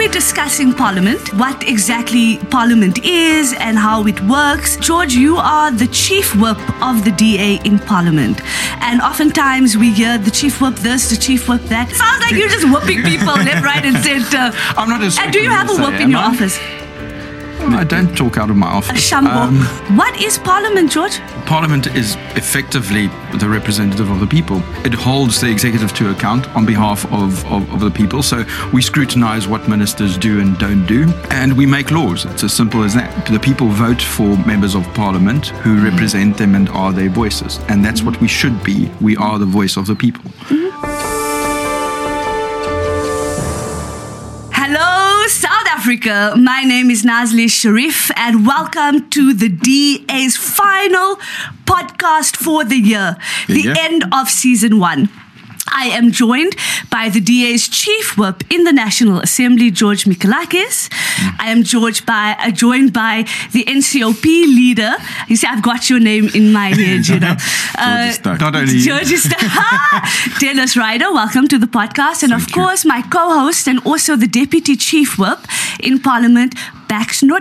we're discussing Parliament, what exactly Parliament is and how it works. George, you are the Chief Whip of the DA in Parliament. And oftentimes we hear the Chief Whip this, the Chief Whip that. Sounds like you're just whipping people left, right and center. I'm not as... And do you have a whip in your office? I don't talk out of my office. Shambo. What is Parliament, George? Parliament is effectively the representative of the people. It holds the executive to account on behalf of the people. So we scrutinise what ministers do and don't do, and we make laws. It's as simple as that. The people vote for members of Parliament who represent them and are their voices. And that's what we should be. We are the voice of the people. Hello, South Africa. My name is Nazli Sharif, and welcome to the DA's final podcast for the year, the end of season 1. I am joined by the DA's Chief Whip in the National Assembly, George Mikalakis. I am joined by the NCOP leader. You see, I've got your name in my head, you know. Not only George is stuck. Dennis Ryder, welcome to the podcast. And of course, my co-host and also the Deputy Chief Whip in Parliament, Baxno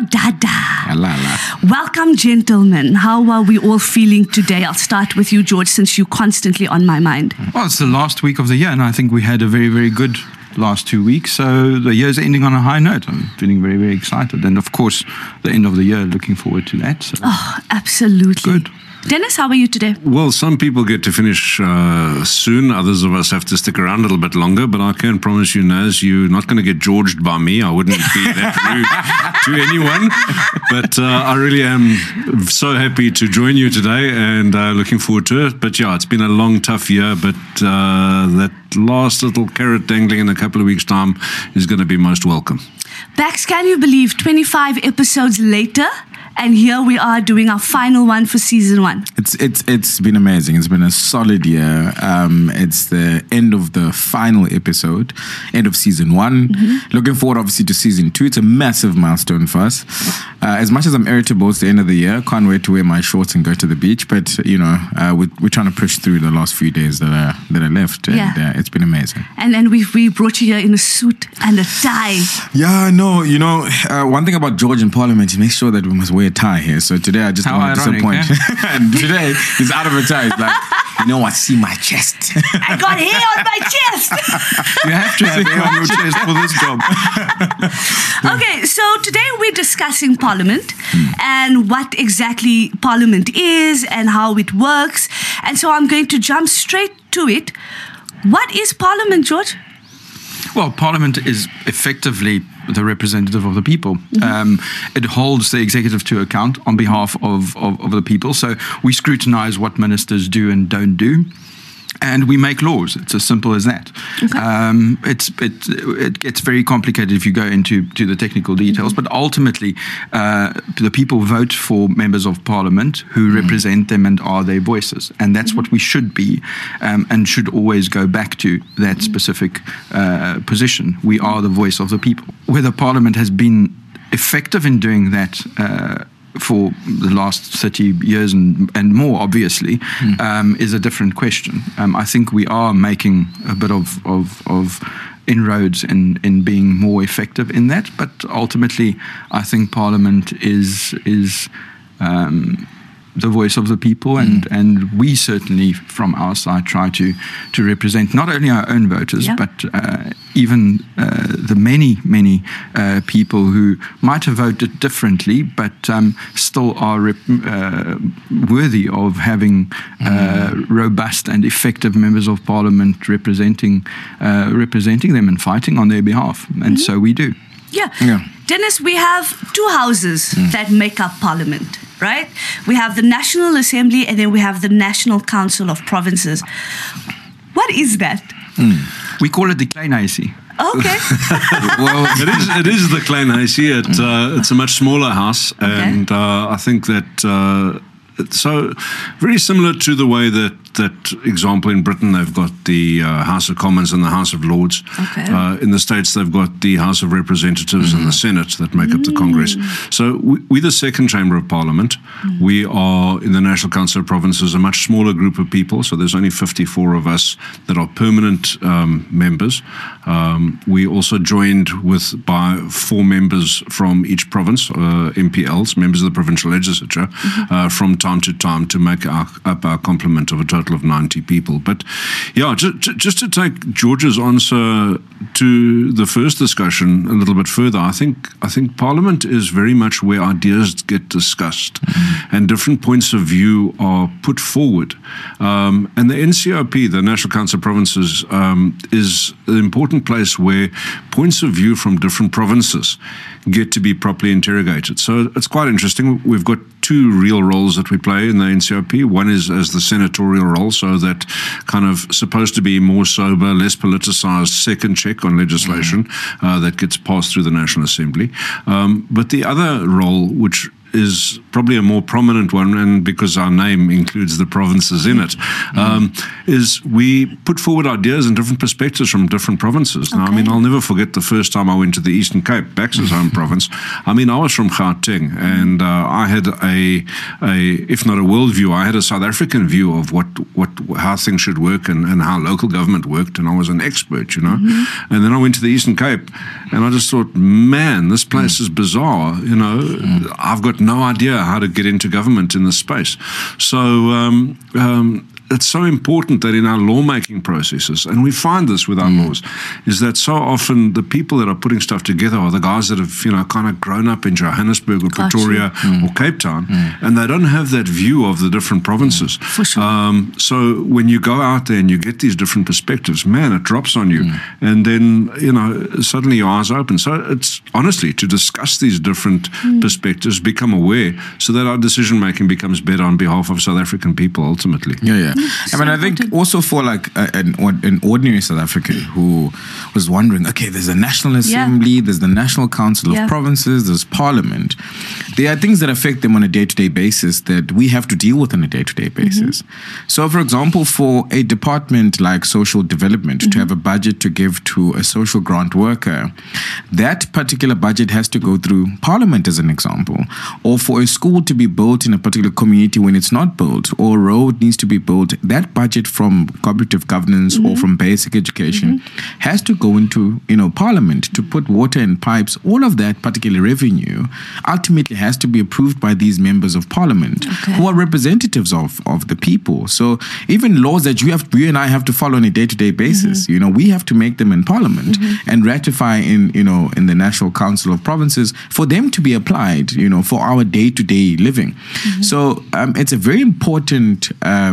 Dada. Welcome, gentlemen. How are we all feeling today? I'll start with you, George, since you're constantly on my mind. Well, it's the last week of the year, and I think we had a very, very good last 2 weeks. So the year's ending on a high note. I'm feeling very, very excited. And of course, the end of the year, looking forward to that. So. Oh, absolutely. Good. Dennis, how are you today? Well, some people get to finish soon. Others of us have to stick around a little bit longer. But I can promise you, Naz, you're not going to get Georged by me. I wouldn't be that rude to anyone. But I really am so happy to join you today and looking forward to it. But yeah, it's been a long, tough year. But that last little carrot dangling in a couple of weeks' time is going to be most welcome. Bax, can you believe 25 episodes later? And here we are doing our final one for season 1. It's been amazing. It's been a solid year. It's the end of the final episode, end of season 1. Looking forward, obviously, to season 2. It's a massive milestone for us. As much as I'm irritable, it's the end of the year. Can't wait to wear my shorts and go to the beach. But you know, we're trying to push through the last few days that are left. And it's been amazing. And then we brought you here in a suit and a tie. Yeah, no, you know, one thing about George in Parliament, he makes sure that we must wear a tie here. So today I just want to disappoint. And today he's out of a tie. He's like, you know what? See my chest. I got hair on my chest. You have to have hair on your chest for this job. Okay, so today we're discussing Parliament and what exactly Parliament is and how it works. And so I'm going to jump straight to it. What is Parliament, George? Well, Parliament is effectively the representative of the people. It holds the executive to account on behalf of the people. So we scrutinise what ministers do and don't do. And we make laws. It's as simple as that. It gets very complicated if you go into the technical details. But ultimately, the people vote for members of Parliament who represent them and are their voices. And that's what we should be and should always go back to that specific position. We are the voice of the people. Whether Parliament has been effective in doing that for the last 30 years and more, obviously, is a different question. I think we are making a bit of inroads in being more effective in that, but ultimately, I think Parliament is the voice of the people, and we certainly, from our side, try to represent not only our own voters, but even the many people who might have voted differently, but still are worthy of having robust and effective members of Parliament representing them and fighting on their behalf, and so we do. Yeah. Dennis, we have 2 houses that make up Parliament, right? We have the National Assembly and then we have the National Council of Provinces. What is that? We call it the Klein Huisie. Okay. Well, it is the Klein Huisie. It's a much smaller house, and I think that So very similar to the way that example in Britain, they've got the House of Commons and the House of Lords. Okay. In the States, they've got the House of Representatives and the Senate that make up the Congress. So we're the second chamber of Parliament. We are, in the National Council of Provinces, a much smaller group of people. So there's only 54 of us that are permanent members. We also joined by 4 members from each province, MPLs, members of the provincial legislature, from time to time to make up our complement of a total of 90 people. But yeah, just to take George's answer to the first discussion a little bit further, I think Parliament is very much where ideas get discussed and different points of view are put forward. And the NCOP, the National Council of Provinces, is an important place where points of view from different provinces get to be properly interrogated. So it's quite interesting. We've got 2 real roles that we play in the NCOP. One is as the senatorial role, so that kind of supposed to be more sober, less politicized second check on legislation that gets passed through the National Assembly. But the other role, which is probably a more prominent one, and because our name includes the provinces in it, is we put forward ideas and different perspectives from different provinces. Now, I mean, I'll never forget the first time I went to the Eastern Cape, Bax's home province. I mean, I was from Gauteng, and I had if not a world view, I had a South African view of how things should work and how local government worked, and I was an expert, you know. And then I went to the Eastern Cape, and I just thought, man, this place is bizarre, you know. I've got no idea how to get into government in this space. So it's so important that in our lawmaking processes, and we find this with our laws, is that so often the people that are putting stuff together are the guys that have, you know, kind of grown up in Johannesburg or Pretoria or Cape Town, and they don't have that view of the different provinces. For sure. So when you go out there and you get these different perspectives, man, it drops on you. And then, you know, suddenly your eyes open. So it's honestly to discuss these different perspectives, become aware, so that our decision making becomes better on behalf of South African people ultimately. Yeah. I mean, I think also for like an ordinary South African who was wondering, okay, there's a National Assembly, there's the National Council of Provinces, there's Parliament. There are things that affect them on a day-to-day basis that we have to deal with on a day-to-day basis. So, for example, for a department like social development to have a budget to give to a social grant worker, that particular budget has to go through Parliament, as an example. Or for a school to be built in a particular community when it's not built, or a road needs to be built, that budget from cooperative governance or from basic education has to go into, you know, Parliament to put water in pipes. All of that particular revenue ultimately has to be approved by these members of Parliament who are representatives of the people. So even laws that you and I have to follow on a day-to-day basis, you know, we have to make them in Parliament and ratify in the National Council of Provinces for them to be applied, you know, for our day-to-day living. So it's a very important,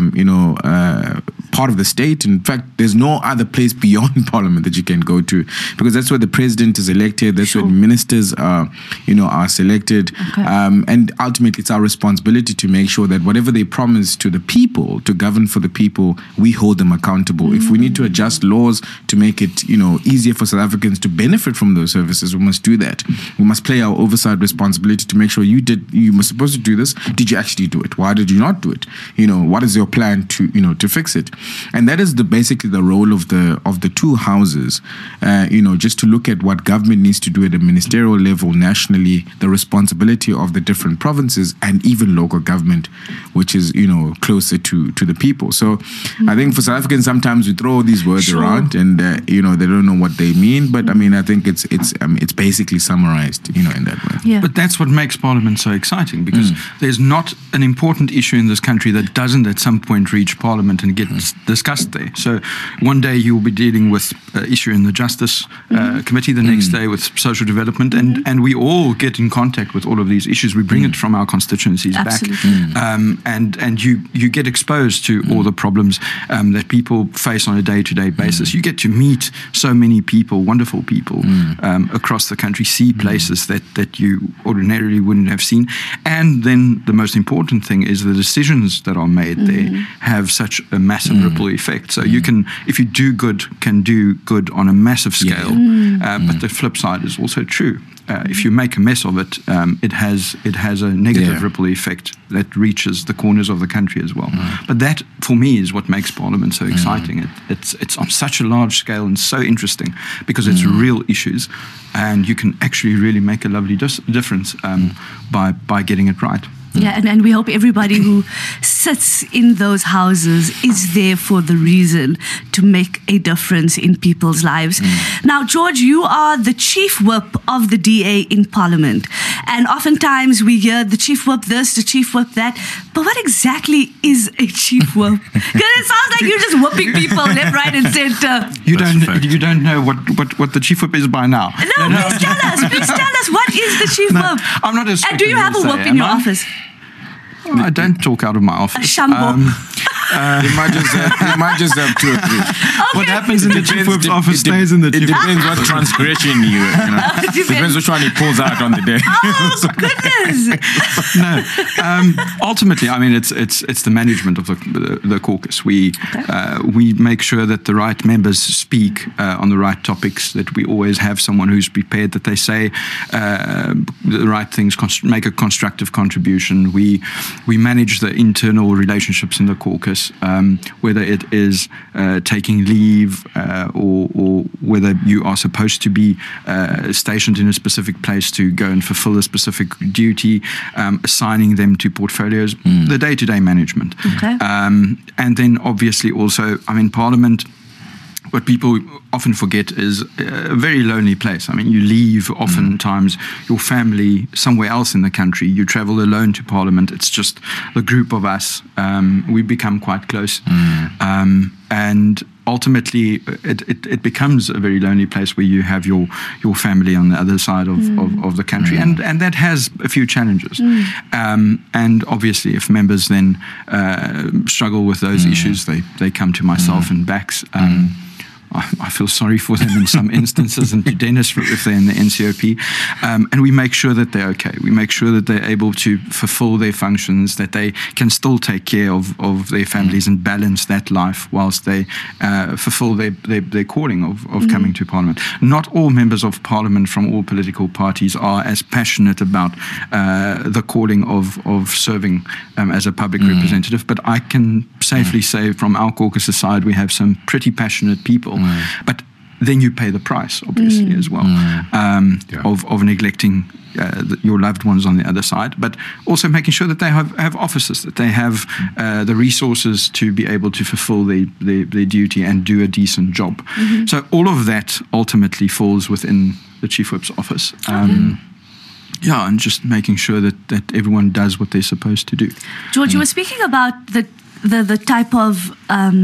part of the state. In fact, there's no other place beyond Parliament that you can go to, because that's where the president is elected. That's where ministers are selected. And ultimately, it's our responsibility to make sure that whatever they promise to the people, to govern for the people, we hold them accountable. If we need to adjust laws to make it, you know, easier for South Africans to benefit from those services, we must do that. We must play our oversight responsibility to make sure you were supposed to do this. Did you actually do it? Why did you not do it? You know, what is your plan to fix it? And that is basically the role of the two houses, just to look at what government needs to do at a ministerial level nationally, the responsibility of the different provinces and even local government, which is, you know, closer to the people. So I think for South Africans, sometimes we throw these words around and, they don't know what they mean. But I mean, I think it's basically summarized, in that way. Yeah. But that's what makes Parliament so exciting, because there's not an important issue in this country that doesn't at some point reach Parliament and get discussed there. So one day you'll be dealing with an issue in the Justice Committee, the next day with Social Development, and we all get in contact with all of these issues. We bring it from our constituencies back, and you get exposed to all the problems that people face on a day-to-day basis. You get to meet so many people, wonderful people across the country, see places that you ordinarily wouldn't have seen. And then the most important thing is the decisions that are made there have such a massive ripple effect. So you can, if you do good, can do good on a massive scale. But the flip side is also true. If you make a mess of it, it has a negative ripple effect that reaches the corners of the country as well. But that, for me, is what makes Parliament so exciting. It's on such a large scale and so interesting because it's real issues, and you can actually really make a lovely difference by getting it right. Yeah, and we hope everybody who sits in those houses is there for the reason to make a difference in people's lives. Now, George, you are the chief whip of the DA in Parliament. And oftentimes we hear the chief whip this, the chief whip that. But what exactly is a chief whip? Because it sounds like you're just whipping people left, right, and center. You don't know what the chief whip is by now. No, please tell us. Please tell us, what is the chief whip? I'm not as. And do you have a whip in your office? I don't talk out of my office. A shambo. You might just have 2 or 3. Okay. What happens in the chief whip's office stays in the chief. It depends what transgression you know. Depends which one he pulls out on the day. Oh, goodness. No. Ultimately, I mean, it's the management of the caucus. We make sure that the right members speak on the right topics, that we always have someone who's prepared, that they say the right things, make a constructive contribution. We manage the internal relationships in the caucus, whether it is taking leave or whether you are supposed to be stationed in a specific place to go and fulfill a specific duty, assigning them to portfolios, the day-to-day management. Okay. And then obviously also, I mean, Parliament, what people often forget is a very lonely place. I mean, you leave oftentimes your family somewhere else in the country. You travel alone to Parliament. It's just the group of us. We become quite close. And ultimately, it becomes a very lonely place where you have your family on the other side of the country. And that has a few challenges. And obviously, if members then struggle with those issues, they come to myself and Bax. I feel sorry for them in some instances, and to Dennis if they're in the NCOP. And we make sure that they're okay. We make sure that they're able to fulfill their functions, that they can still take care of their families and balance that life whilst they fulfill their calling of coming to Parliament. Not all members of Parliament from all political parties are as passionate about the calling of serving as a public representative, but I can safely say from our caucus side we have some pretty passionate people. But then you pay the price, obviously, as well, of neglecting your loved ones on the other side, but also making sure that they have officers, that they have the resources to be able to fulfill their duty and do a decent job. So all of that ultimately falls within the Chief Whip's office. Yeah, and just making sure that everyone does what they're supposed to do. George, you were speaking about the type of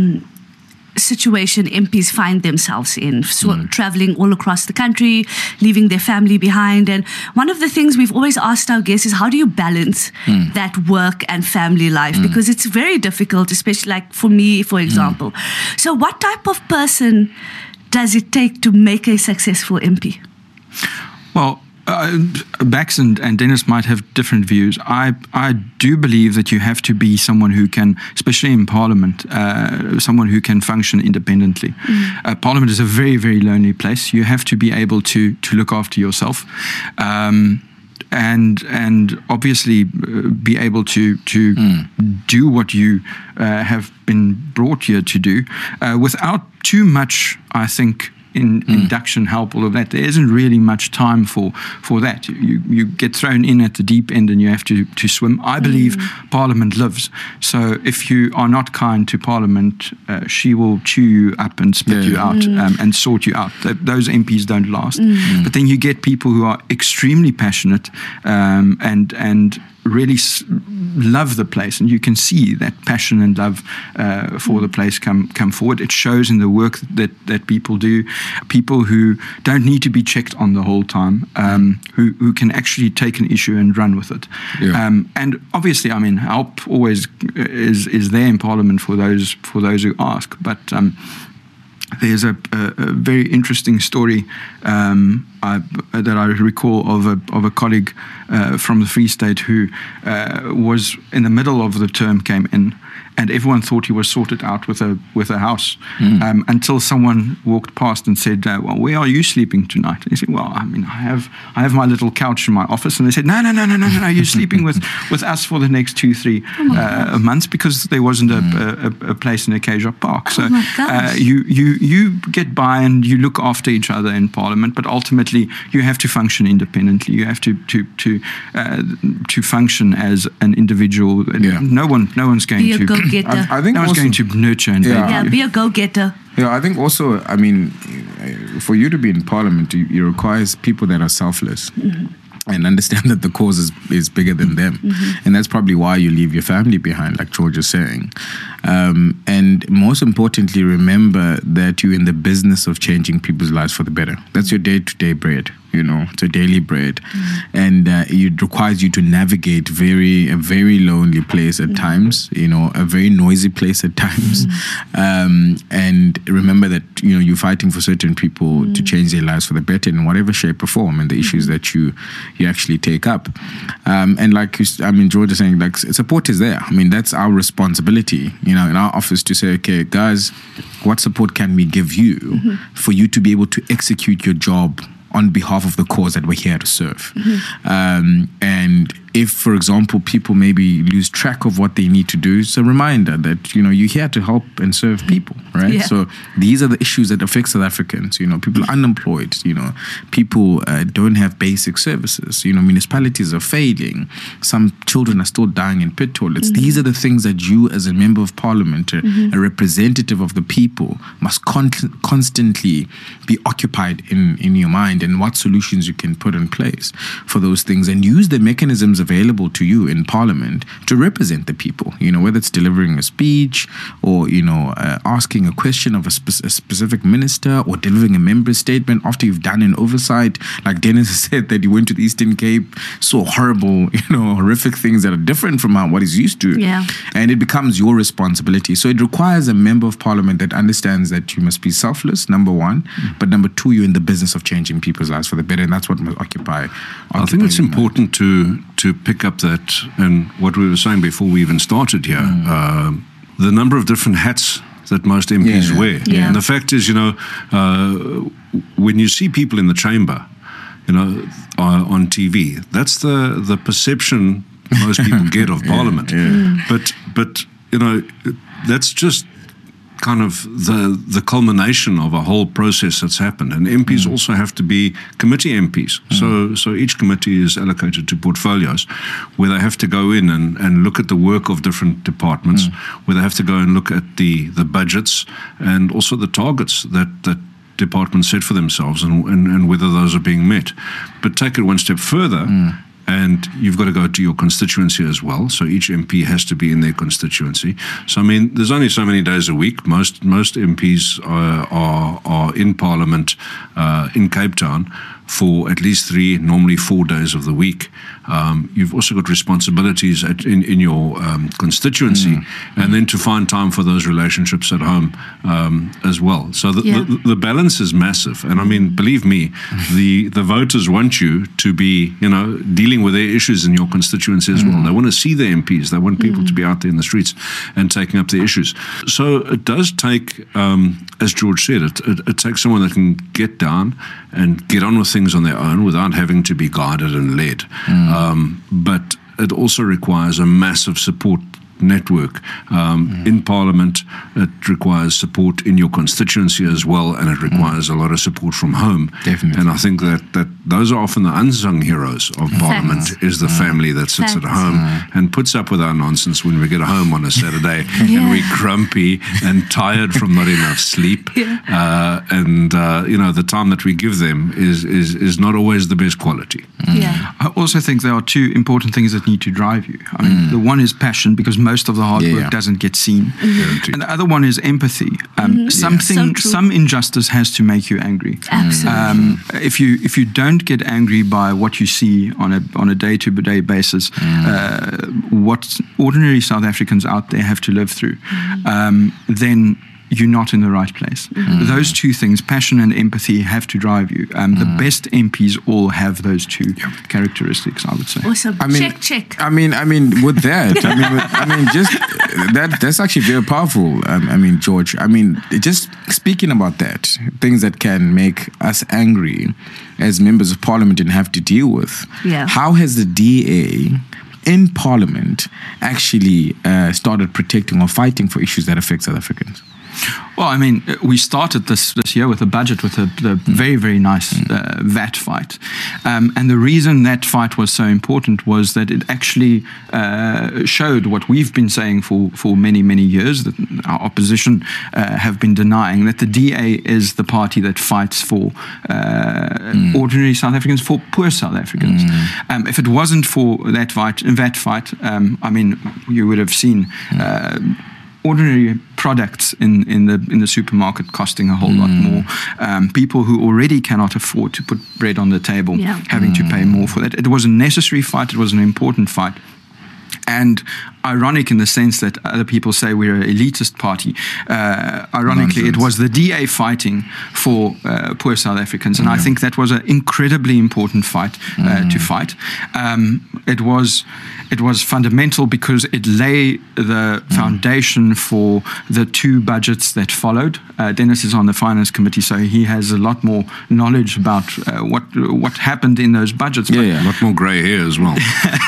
situation MPs find themselves in, traveling all across the country, leaving their family behind. And one of the things we've always asked our guests is, how do you balance that work and family life? Because it's very difficult, especially like for me, for example. So what type of person does it take to make a successful MP? Well, Bax and Dennis might have different views. I do believe that you have to be someone who can, especially in Parliament, someone who can function independently. Parliament is a very, very lonely place. You have to be able to look after yourself. And obviously be able to do what you have been brought here to do without too much, I think, induction help, all of that. There isn't really much time for that. You get thrown in at the deep end and you have to swim. I believe Parliament lives. So if you are not kind to Parliament, she will chew you up and spit you out and sort you out. Those MPs don't last. But then you get people who are extremely passionate and really love the place, and you can see that passion and love for the place come forward. It shows in the work that people do. People who don't need to be checked on the whole time, who can actually take an issue and run with it. And obviously, I mean, help always is there in Parliament for those who ask. But there's a very interesting story that I recall of a colleague from the Free State who was in the middle of the term, came in, and everyone thought he was sorted out with a house until someone walked past and said, well, where are you sleeping tonight? And he said, well, I mean, I have my little couch in my office. And they said, no, you're sleeping with us for the next 2-3 months, because there wasn't a place in Acacia Park. So you get by and you look after each other in Parliament, but ultimately you have to function independently. You have to function as an individual. No one's going to go-getter. I think no one's going to nurture and be a go-getter. Yeah, I think also, I mean, for you to be in Parliament, it requires people that are selfless. And understand that the cause is bigger than them. And that's probably why you leave your family behind, like George is saying. And most importantly, remember that you're in the business of changing people's lives for the better. That's your day-to-day bread. It's a daily bread. And it requires you to navigate a very lonely place at times, a very noisy place at times. And remember that, you're fighting for certain people to change their lives for the better in whatever shape or form, and the issues that you actually take up. And like, George is saying, like, support is there. I mean, that's our responsibility, in our office to say, okay, guys, what support can we give you for you to be able to execute your job on behalf of the cause that we're here to serve. And if, for example, people maybe lose track of what they need to do, it's a reminder that, you're here to help and serve people, right? Yeah. So these are the issues that affect South Africans. People are unemployed, people don't have basic services, municipalities are failing, some children are still dying in pit toilets. These are the things that you, as a member of Parliament, a representative of the people, must constantly be occupied in your mind, and what solutions you can put in place for those things, and use the mechanisms available to you in Parliament to represent the people, whether it's delivering a speech or, asking a question of a specific minister, or delivering a member statement after you've done an oversight. Like Dennis said, that you went to the Eastern Cape, saw horrible, horrific things that are different from what he's used to. Yeah. And it becomes your responsibility. So it requires a member of Parliament that understands that you must be selfless, number one, but number two, you're in the business of changing people's lives for the better, and that's what must occupy. I think it's important to pick up that, and what we were saying before we even started here, the number of different hats that most MPs wear. Yeah. And the fact is, when you see people in the chamber, on TV, that's the perception most people get of Parliament. But that's just kind of the culmination of a whole process that's happened. And MPs also have to be committee MPs. So each committee is allocated to portfolios where they have to go in and look at the work of different departments, where they have to go and look at the budgets and also the targets that departments set for themselves, and whether those are being met. But take it one step further, and you've got to go to your constituency as well. So each MP has to be in their constituency. So, I mean, there's only so many days a week. Most MPs are in Parliament in Cape Town for at least 3, normally 4 days of the week. You've also got responsibilities in your constituency, and then to find time for those relationships at home as well. So the balance is massive. And I mean, believe me, the voters want you to be, dealing with their issues in your constituency as well. They want to see their MPs. They want people to be out there in the streets and taking up their issues. So it does take, as George said, it takes someone that can get down and get on with things on their own without having to be guided and led. But it also requires a massive support network in Parliament. It requires support in your constituency as well, and it requires a lot of support from home. Definitely. And I think that those are often the unsung heroes of Parliament, is the family that sits at home and puts up with our nonsense when we get home on a Saturday and we're grumpy and tired from not enough sleep. And the time that we give them is not always the best quality. I also think there are 2 important things that need to drive you. I mean, the one is passion, because most of the hard work doesn't get seen. And the other one is empathy. Some injustice has to make you angry. Absolutely. If you don't get angry by what you see on a day-to-day basis, what ordinary South Africans out there have to live through, then you're not in the right place. Those two things, passion and empathy, have to drive you. The best MPs all have those two characteristics, I would say. Awesome. Check. I mean, with that, just that's actually very powerful. George, just speaking about that, things that can make us angry as members of parliament and have to deal with. Yeah. How has the DA in parliament actually started protecting or fighting for issues that affect South Africans? Well, we started this year with a budget with a very, very nice VAT fight. And the reason that fight was so important was that it actually showed what we've been saying for many, many years, that our opposition have been denying, that the DA is the party that fights for ordinary South Africans, for poor South Africans. If it wasn't for that fight, you would have seen ordinary products in the supermarket costing a whole lot more. People who already cannot afford to put bread on the table having to pay more for that. It was a necessary fight. It was an important fight. And ironic in the sense that other people say we're an elitist party. Ironically, it was the DA fighting for poor South Africans. And I think that was an incredibly important fight to fight. It was fundamental because it lay the foundation for the two budgets that followed. Dennis is on the Finance Committee, so he has a lot more knowledge about what happened in those budgets. A lot more grey hair as well.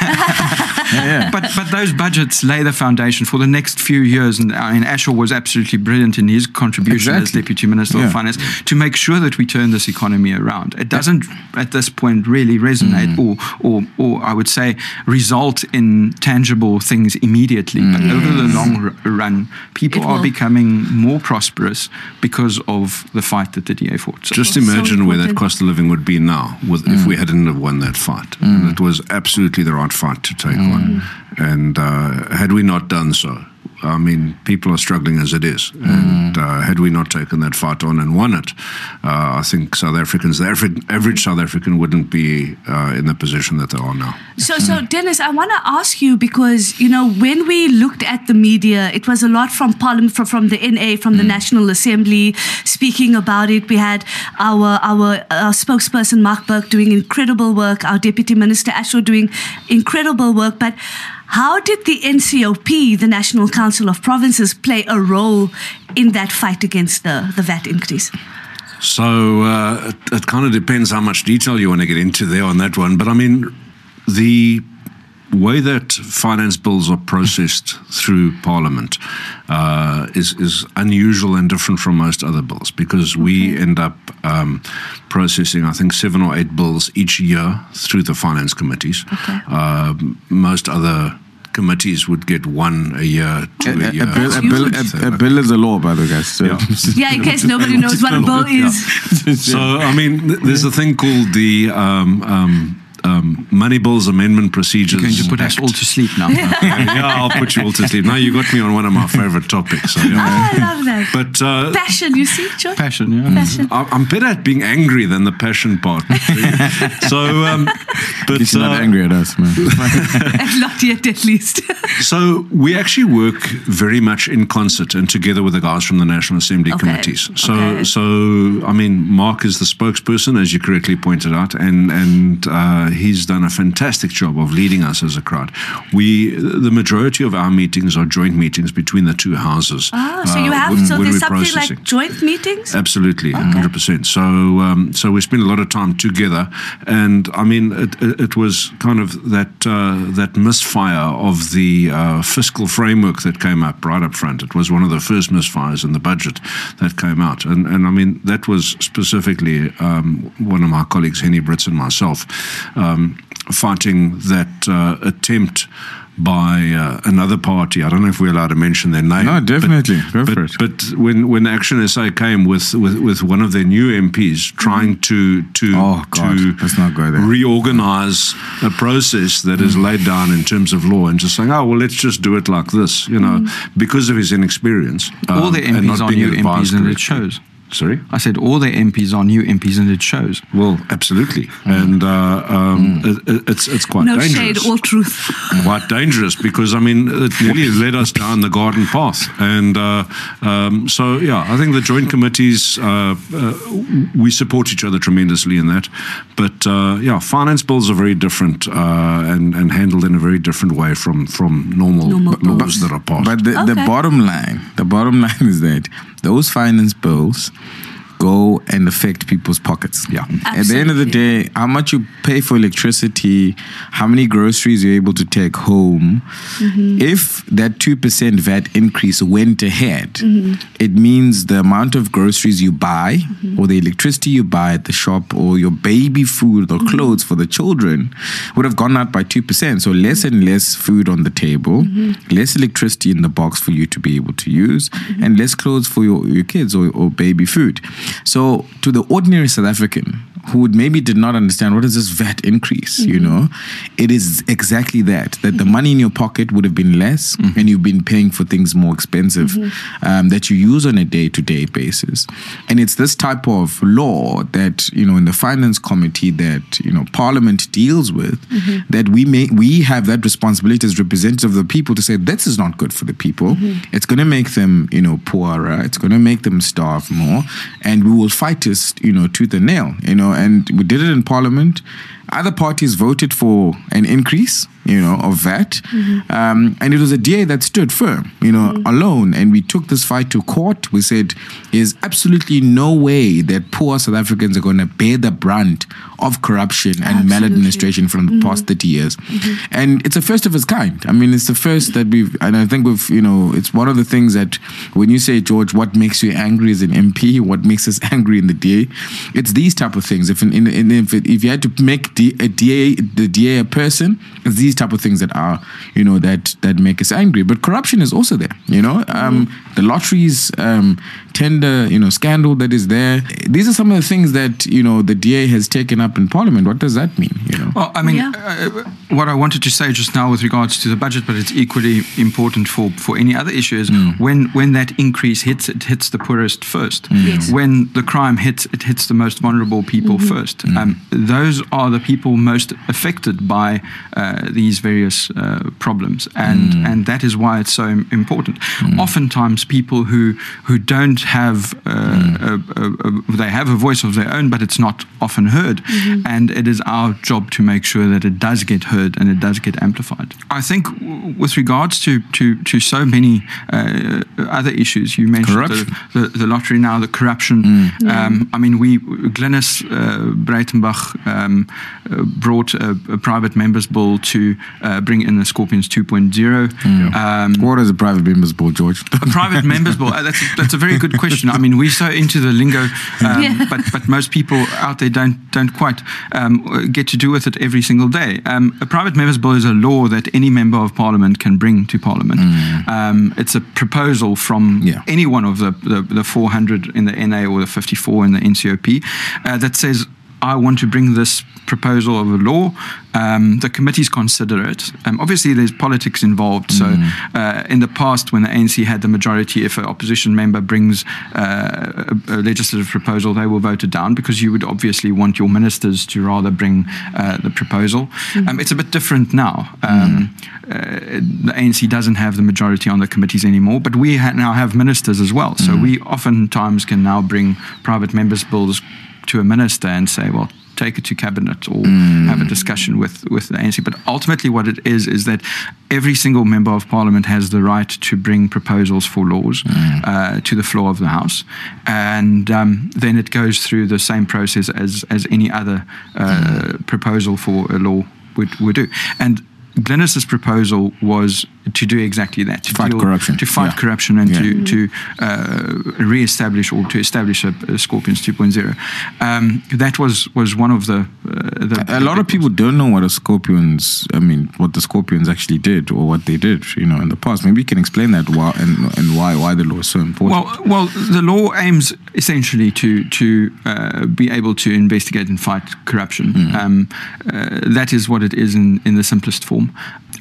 But those budgets lay the foundation for the next few years. And Ashwell was absolutely brilliant in his contribution as Deputy Minister of Finance to make sure that we turn this economy around. It doesn't, at this point, really resonate or I would say result in tangible things immediately. But over the long run, people are becoming more prosperous because of the fight that the DA fought. So just imagine where that cost of living would be now if we hadn't have won that fight. And it was absolutely the right fight to take on. And had we not done so, people are struggling as it is. And had we not taken that fight on and won it, I think South Africans, the average South African wouldn't be in the position that they are now. So Dennis, I want to ask you, because, when we looked at the media, it was a lot from Parliament, from the NA, from the National Assembly, speaking about it. We had our spokesperson, Mark Burke, doing incredible work, our Deputy Minister, Ashwell, doing incredible work. But how did the NCOP, the National Council of Provinces, play a role in that fight against the VAT increase? So it kind of depends how much detail you want to get into there on that one. But the way that finance bills are processed through Parliament is unusual and different from most other bills, because we end up processing, I think, 7 or 8 bills each year through the finance committees. Most other committees would get 1 a year, 2 a year. A bill is a law, by the way, guys. So. In case nobody knows what a bill is. So, there's a thing called the Money Bills Amendment Procedures. You're going to put us all to sleep now. I'll put you all to sleep. Now you got me on one of my favorite topics. So, I love that. But passion, you see, George? Passion, yeah. Passion. I'm better at being angry than the passion part. So, but he's not angry at us, man. Not yet, at least. So we actually work very much in concert and together with the guys from the National Assembly committees. So Mark is the spokesperson, as you correctly pointed out, and he's done a fantastic job of leading us as a crowd. The majority of our meetings are joint meetings between the two houses. So you have there's something like joint meetings? Absolutely, 100%. So we spend a lot of time together, and it was kind of that misfire of the fiscal framework that came up right up front. It was one of the first misfires in the budget that came out, and that was specifically one of my colleagues, Henny Brits, and myself, fighting that attempt by another party. I don't know if we're allowed to mention their name. No, definitely. Go for it. But when Action SA came with one of their new MPs trying to let's not go there. Reorganize a process that is laid down in terms of law, and just saying, let's just do it like this, because of his inexperience. All the MPs are new MPs, and it shows. Sorry? I said all their MPs are new MPs, and it shows. Well, absolutely. And it's quite No dangerous. shade, all truth. Quite dangerous because, I mean, it nearly led us down the garden path. And so, yeah, I think the joint committees, we support each other tremendously in that. But, yeah, finance bills are very different and handled in a very different way from normal laws that are passed. But the bottom line is that those finance bills go and affect people's pockets. Yeah. At the end of the day, how much you pay for electricity, how many groceries you're able to take home, if that 2% VAT increase went ahead, it means the amount of groceries you buy or the electricity you buy at the shop or your baby food or clothes for the children would have gone up by 2%. So less and less food on the table, less electricity in the box for you to be able to use, and less clothes for your kids or baby food. So to the ordinary South African who maybe did not understand what is this VAT increase, you know, it is exactly that the money in your pocket would have been less and you've been paying for things more expensive that you use on a day-to-day basis. And it's this type of law that, you know, in the Finance Committee that, you know, Parliament deals with, that we have that responsibility as representatives of the people to say this is not good for the people. It's going to make them, you know, poorer. It's going to make them starve more. And we will fight this, you know, tooth and nail, you know, and we did it in Parliament. Other parties voted for an increase, you know, of VAT. And it was a DA that stood firm, you know, alone. And we took this fight to court. We said, there's absolutely no way that poor South Africans are going to bear the brunt of corruption and maladministration from the past 30 years. And it's a first of its kind. I mean, it's the first that and I think you know, it's one of the things that when you say, George, what makes you angry as an MP, what makes us angry in the DA, it's these type of things. If you had to make the DA a person, it's these type of things that are, you know, that make us angry. But corruption is also there, you know. The lotteries tender, you know, scandal that is there. These are some of the things that, you know, the DA has taken up in Parliament. What does that mean, you know? Well, I mean, what I wanted to say just now with regards to the budget, but it's equally important for any other issue, is when that increase hits, it hits the poorest first. Yes. When the crime hits, it hits the most vulnerable people first. Those are the people most affected by these various problems, and that is why it's so important. Oftentimes, people who don't have they have a voice of their own, but it's not often heard, and it is our job to make sure that it does get heard and it does get amplified. I think with regards to so many other issues, you mentioned the lottery now, the corruption. I mean, Glenys Breitenbach brought a private members bill to bring in the Scorpions 2.0. What is a private members bill, George? A private members bill. That's a very good question. I mean, we're so into the lingo, but most people out there don't quite get to do with it every single day. A private members bill is a law that any member of Parliament can bring to Parliament. It's a proposal from any one of the 400 in the NA or the 54 in the NCOP that says, I want to bring this proposal of a law. The committees consider it. Obviously, there's politics involved. So in the past, when the ANC had the majority, if an opposition member brings a legislative proposal, they will vote it down because you would obviously want your ministers to rather bring the proposal. It's a bit different now. The ANC doesn't have the majority on the committees anymore, but we now have ministers as well. So we oftentimes can now bring private members' bills to a minister and say, well, take it to cabinet or have a discussion with the ANC. But ultimately what it is that every single member of Parliament has the right to bring proposals for laws to the floor of the House. And then it goes through the same process as any other proposal for a law would do. And Glenys's proposal was to do exactly that, to fight corruption, and to re-establish or to establish a Scorpions 2.0. That was one of the a lot of people don't know what the Scorpions actually did or what they did, you know, in the past. Maybe you can explain that why the law is so important. Well, the law aims essentially to be able to investigate and fight corruption. That is what it is in the simplest form.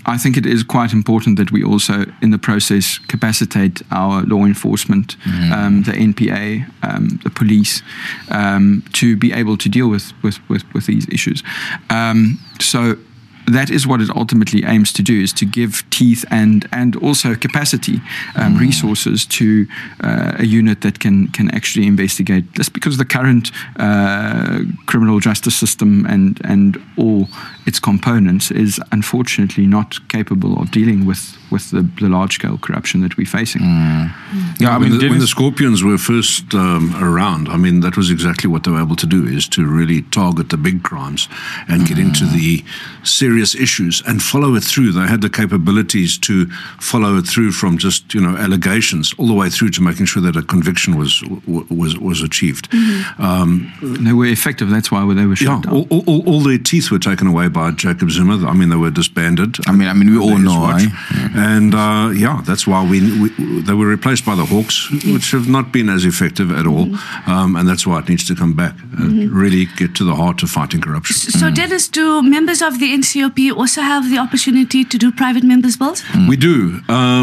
I think it is quite important that we also, in the process, capacitate our law enforcement, the NPA, the police, to be able to deal with these issues. So that is what it ultimately aims to do, is to give teeth and also capacity, resources to a unit that can actually investigate this, because the current criminal justice system and all its components is unfortunately not capable of dealing with the large-scale corruption that we're facing. Yeah, I mean, when the Scorpions were first around, I mean, that was exactly what they were able to do, is to really target the big crimes and get into the serious issues and follow it through. They had the capabilities to follow it through from just, allegations all the way through to making sure that a conviction was achieved. They were effective. That's why they were shut down. All their teeth were taken away by Jacob Zuma. I mean, they were disbanded. I mean, we all know why. And that's why they were replaced by the Hawks, which have not been as effective at all. And that's why it needs to come back and really get to the heart of fighting corruption. So, Dennis, do members of the NCOP also have the opportunity to do private members' bills? We do.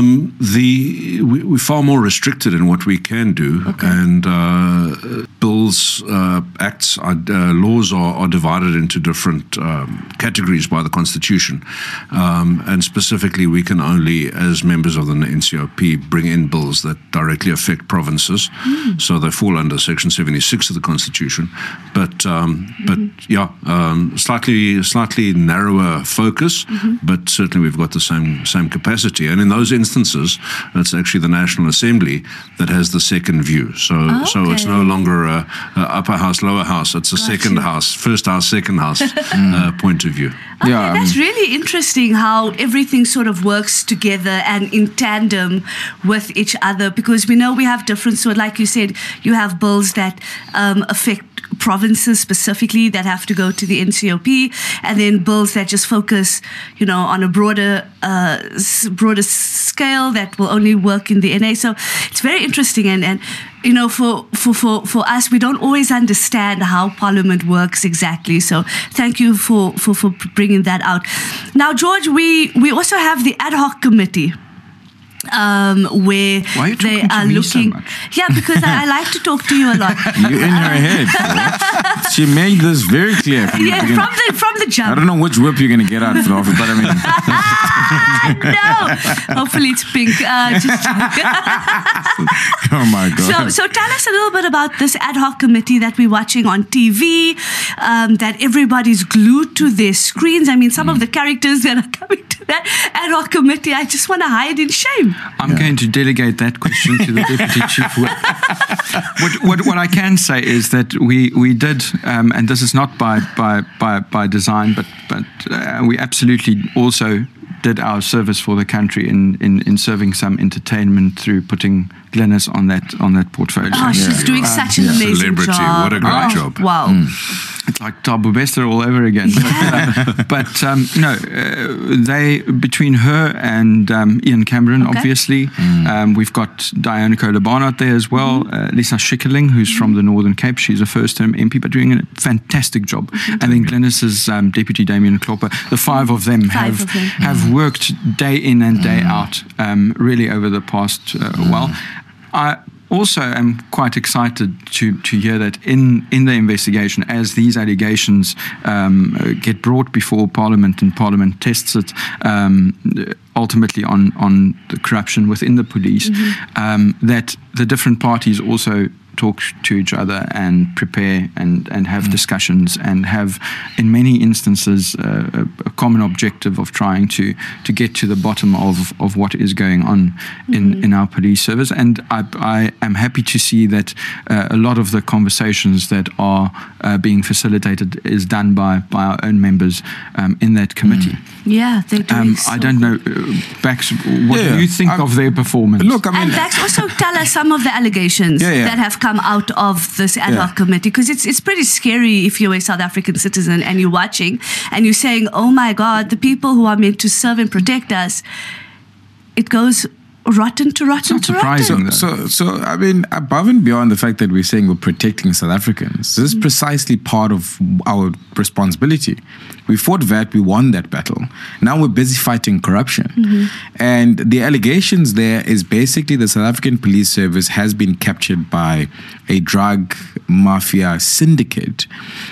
We're far more restricted in what we can do. Okay. And bills, acts, laws are divided into different categories by the Constitution. And specifically, we can only, as members of the NCOP, bring in bills that directly affect provinces. So they fall under Section 76 of the Constitution. But slightly narrower focus, but certainly we've got the same capacity. And in those instances, it's actually the National Assembly that has the second view. So it's no longer a upper house, lower house. It's a second house, first house, second house point of view. Okay, that's really interesting how everything sort of works together and in tandem with each other, because we know we have different, so like you said, you have bills that affect provinces specifically that have to go to the NCOP, and then bills that just focus, on a broader scale that will only work in the NA. So it's very interesting, and for us, we don't always understand how Parliament works exactly. So thank you for bringing that out. Now, George, we also have the ad hoc committee. Where Why are you they talking to are me looking. so much? Yeah, because I like to talk to you a lot. You're in her head. She made this very clear from the beginning. from the jump. I don't know which whip you're going to get out of it, but I mean. No, hopefully it's pink. Oh my God. So tell us a little bit about this ad hoc committee that we're watching on TV, that everybody's glued to their screens. I mean, some of the characters that are coming to that ad hoc committee, I just want to hide in shame. I'm going to delegate that question to the Deputy Chief Whip. What I can say is that we did, and this is not by design, but we absolutely also did our service for the country in serving some entertainment through putting Glenys on that portfolio. Oh, she's doing such an amazing celebrity. job. What a great job. Wow. It's like Tabu Bester all over again. They, between her and Ian Cameron, obviously, we've got Diana Colabana there as well, Lisa Schikkeling, who's from the Northern Cape. She's a first-term MP, but doing a fantastic job. And then Glenys's Deputy Damien Klopper. The five of them have worked day in and day out, really over the past while. I also am quite excited to hear that in the investigation, as these allegations get brought before Parliament and Parliament tests it ultimately on the corruption within the police, that the different parties also talk to each other and prepare and have discussions and have, in many instances, a common objective of trying to get to the bottom of what is going on in our police service. And I am happy to see that a lot of the conversations that are being facilitated is done by our own members in that committee. Yeah, they're doing so I don't know, Bax, what do you think of their performance? Look, I mean, and Bax, also tell us some of the allegations that have come out of this ad hoc committee, because it's pretty scary if you're a South African citizen and you're watching and you're saying, oh my God, the people who are meant to serve and protect us, it goes rotten to rotten It's to not surprising, rotten. So I mean, above and beyond the fact that we're saying we're protecting South Africans, this is precisely part of our responsibility. We fought that. We won that battle. Now we're busy fighting corruption. And the allegations there is basically the South African Police Service has been captured by a drug mafia syndicate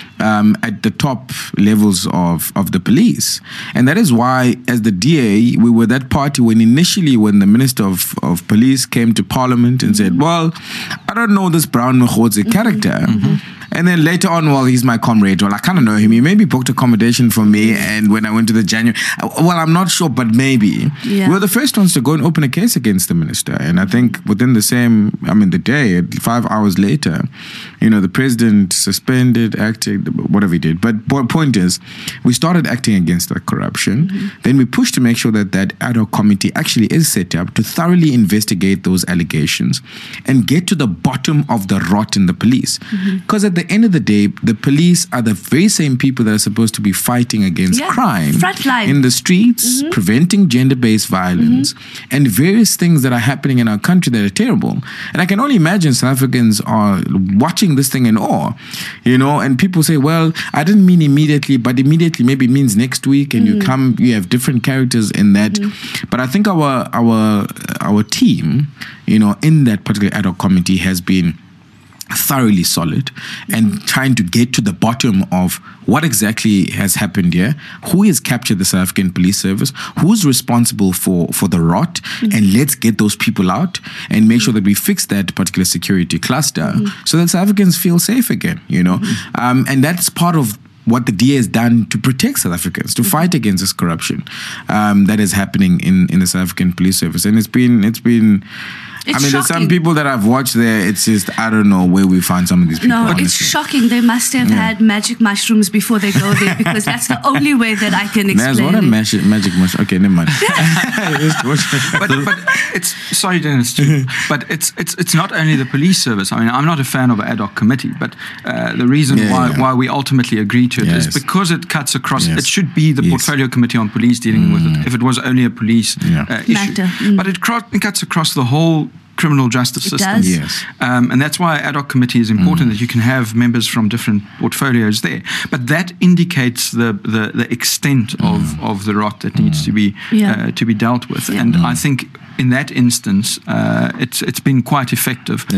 at the top levels of the police. And that is why, as the DA, we were that party when the Minister of Police came to Parliament and said, well, I don't know this Brown Mokgotsi character. And then later on, well, he's my comrade. Well, I kind of know him. He maybe booked accommodation for me. And when I went to the January, well, I'm not sure, but maybe. We were the first ones to go and open a case against the minister. And I think within the day, 5 hours later, the president suspended, acted, whatever he did. But point is, we started acting against that corruption. Then we pushed to make sure that ad hoc committee actually is set up to thoroughly investigate those allegations and get to the bottom of the rot in the police. Because at the end of the day, the police are the very same people that are supposed to be fighting against crime in the streets, preventing gender-based violence, and various things that are happening in our country that are terrible. And I can only imagine South Africans are watching this thing in awe, and people say, well, I didn't mean immediately, but immediately maybe means next week, and you have different characters in that. But I think our team, in that particular ad hoc committee has been thoroughly solid and trying to get to the bottom of what exactly has happened here, who has captured the South African Police Service, who's responsible for the rot, and let's get those people out and make sure that we fix that particular security cluster so that South Africans feel safe again, and that's part of what the DA has done to protect South Africans, to fight against this corruption that is happening in the South African Police Service. And it's been there's some people that I've watched there. It's just, I don't know where we find some of these people. No, honestly. it's shocking. They must have had magic mushrooms before they go there, because that's the only way that I can explain what a magic mushroom. Okay, never mind. but it's, sorry, Dennis, too, but it's not only the police service. I'm not a fan of an ad hoc committee, but the reason why we ultimately agreed to it is because it cuts across. It should be the portfolio committee on police dealing with it if it was only a police issue. But it cuts across the whole criminal justice system. And that's why ad hoc committee is important, that you can have members from different portfolios there. But that indicates the extent of the rot that needs to be dealt with. And I think in that instance, it's been quite effective.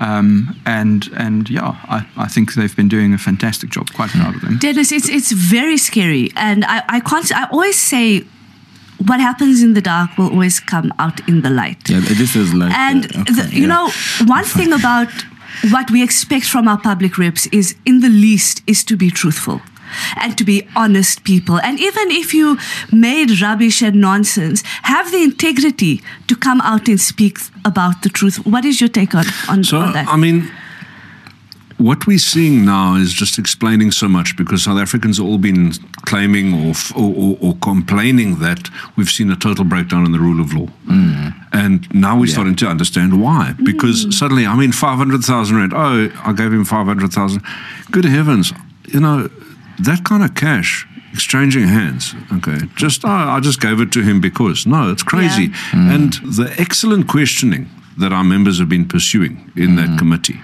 I think they've been doing a fantastic job. Quite proud of them. Dennis, it's very scary. And I always say, what happens in the dark will always come out in the light. Yeah, this is like... And, one thing about what we expect from our public reps is, in the least, is to be truthful and to be honest people. And even if you made rubbish and nonsense, have the integrity to come out and speak about the truth. What is your take on that? What we're seeing now is just explaining so much, because South Africans have all been claiming or complaining that we've seen a total breakdown in the rule of law. And now we're starting to understand why. Because suddenly, 500,000 rand. Oh, I gave him 500,000. Good heavens. That kind of cash exchanging hands. Okay. I just gave it to him because. No, it's crazy. And the excellent questioning that our members have been pursuing in that committee,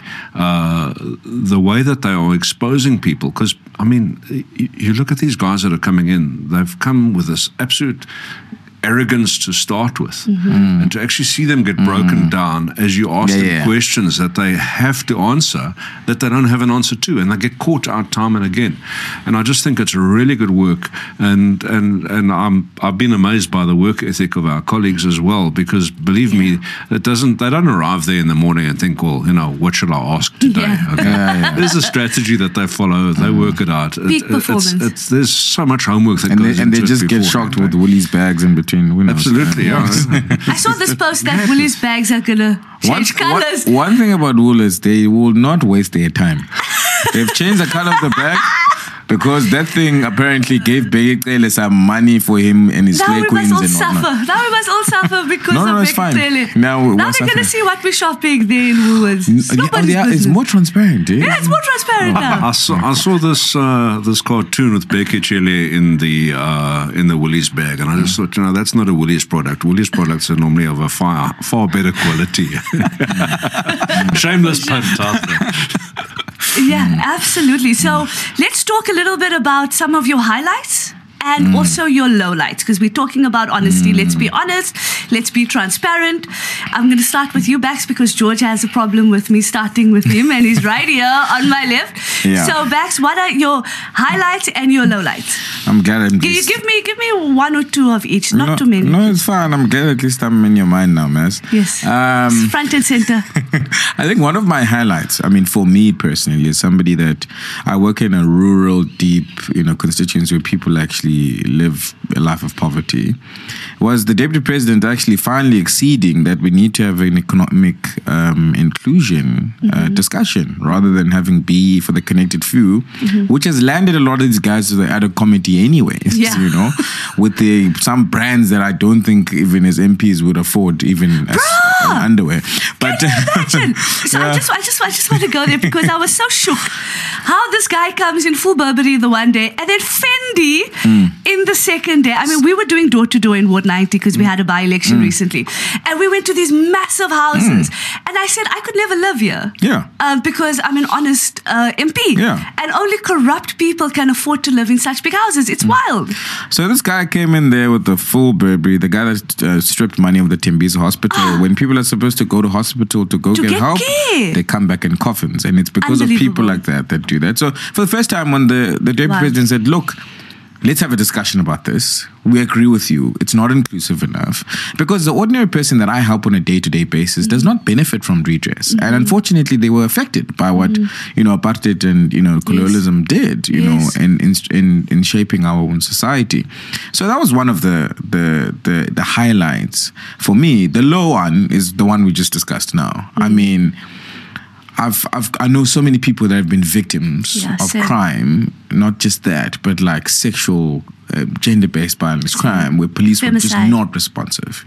the way that they are exposing people, because, you look at these guys that are coming in, they've come with this absolute arrogance to start with, and to actually see them get broken down as you ask them questions that they have to answer, that they don't have an answer to, and they get caught out time and again. And I just think it's really good work, and I've been amazed by the work ethic of our colleagues as well, because believe me, they don't arrive there in the morning and think, well, what should I ask today? There's a strategy that they follow, they work it out. Peak performance. There's so much homework that goes into it. And they just get shocked with Woolies bags in between. Absolutely, I saw this post that Woolies bags are going to change colours. One thing about Woolies, they will not waste their time. They've changed the colour of the bag because that thing apparently gave Bekele some money for him and his slay queens and whatnot. Now we must all suffer because of Bekele. Now they're going to see what we're shopping there in Woolworths. It's more transparent. Yeah, it's more transparent now. I saw this cartoon with Bekele in the Woolies bag, and I just thought, that's not a Woolies product. Woolies products are normally of a far better quality. Shameless pun, Yeah, absolutely. So let's talk a little bit about some of your highlights. and also your lowlights, because we're talking about honesty. Let's be honest. Let's be transparent. I'm going to start with you, Bax, because George has a problem with me starting with him, and he's right here on my left. Yeah. So, Bax, what are your highlights and your lowlights? I'm glad I'm Give me one or two of each, not too many. No, it's fine. I'm glad at least I'm in your mind now, Mas. Yes. Front and center. I think one of my highlights, I mean, for me personally, as somebody that I work in a rural, deep, constituency where people actually live a life of poverty, was the Deputy President actually finally acceding that we need to have an economic inclusion discussion rather than having BE for the connected few, which has landed a lot of these guys to the ad hoc committee anyways, with some brands that I don't think even as MPs would afford even as underwear. But can you imagine? So I just want to go there because I was so shook how this guy comes in full Burberry the one day and then Fendi in the second day. I mean, we were doing door-to-door in Ward 90 because we had a by-election recently, and we went to these massive houses, and I said I could never live here because I'm an honest MP, and only corrupt people can afford to live in such big houses. It's wild. So this guy came in there with the full Burberry, the guy that stripped money of the Tembisa hospital. When people are supposed to go to hospital to get help, they come back in coffins, and it's because of people like that do that. So for the first time, when the Deputy President said, look, let's have a discussion about this. We agree with you. It's not inclusive enough. Because the ordinary person that I help on a day-to-day basis does not benefit from redress. And unfortunately, they were affected by what, apartheid and, colonialism did, in shaping our own society. So that was one of the highlights for me. The low one is the one we just discussed now. I mean, I know so many people that have been victims of crime, not just that, but like sexual, gender-based violence crime, where police were just not responsive,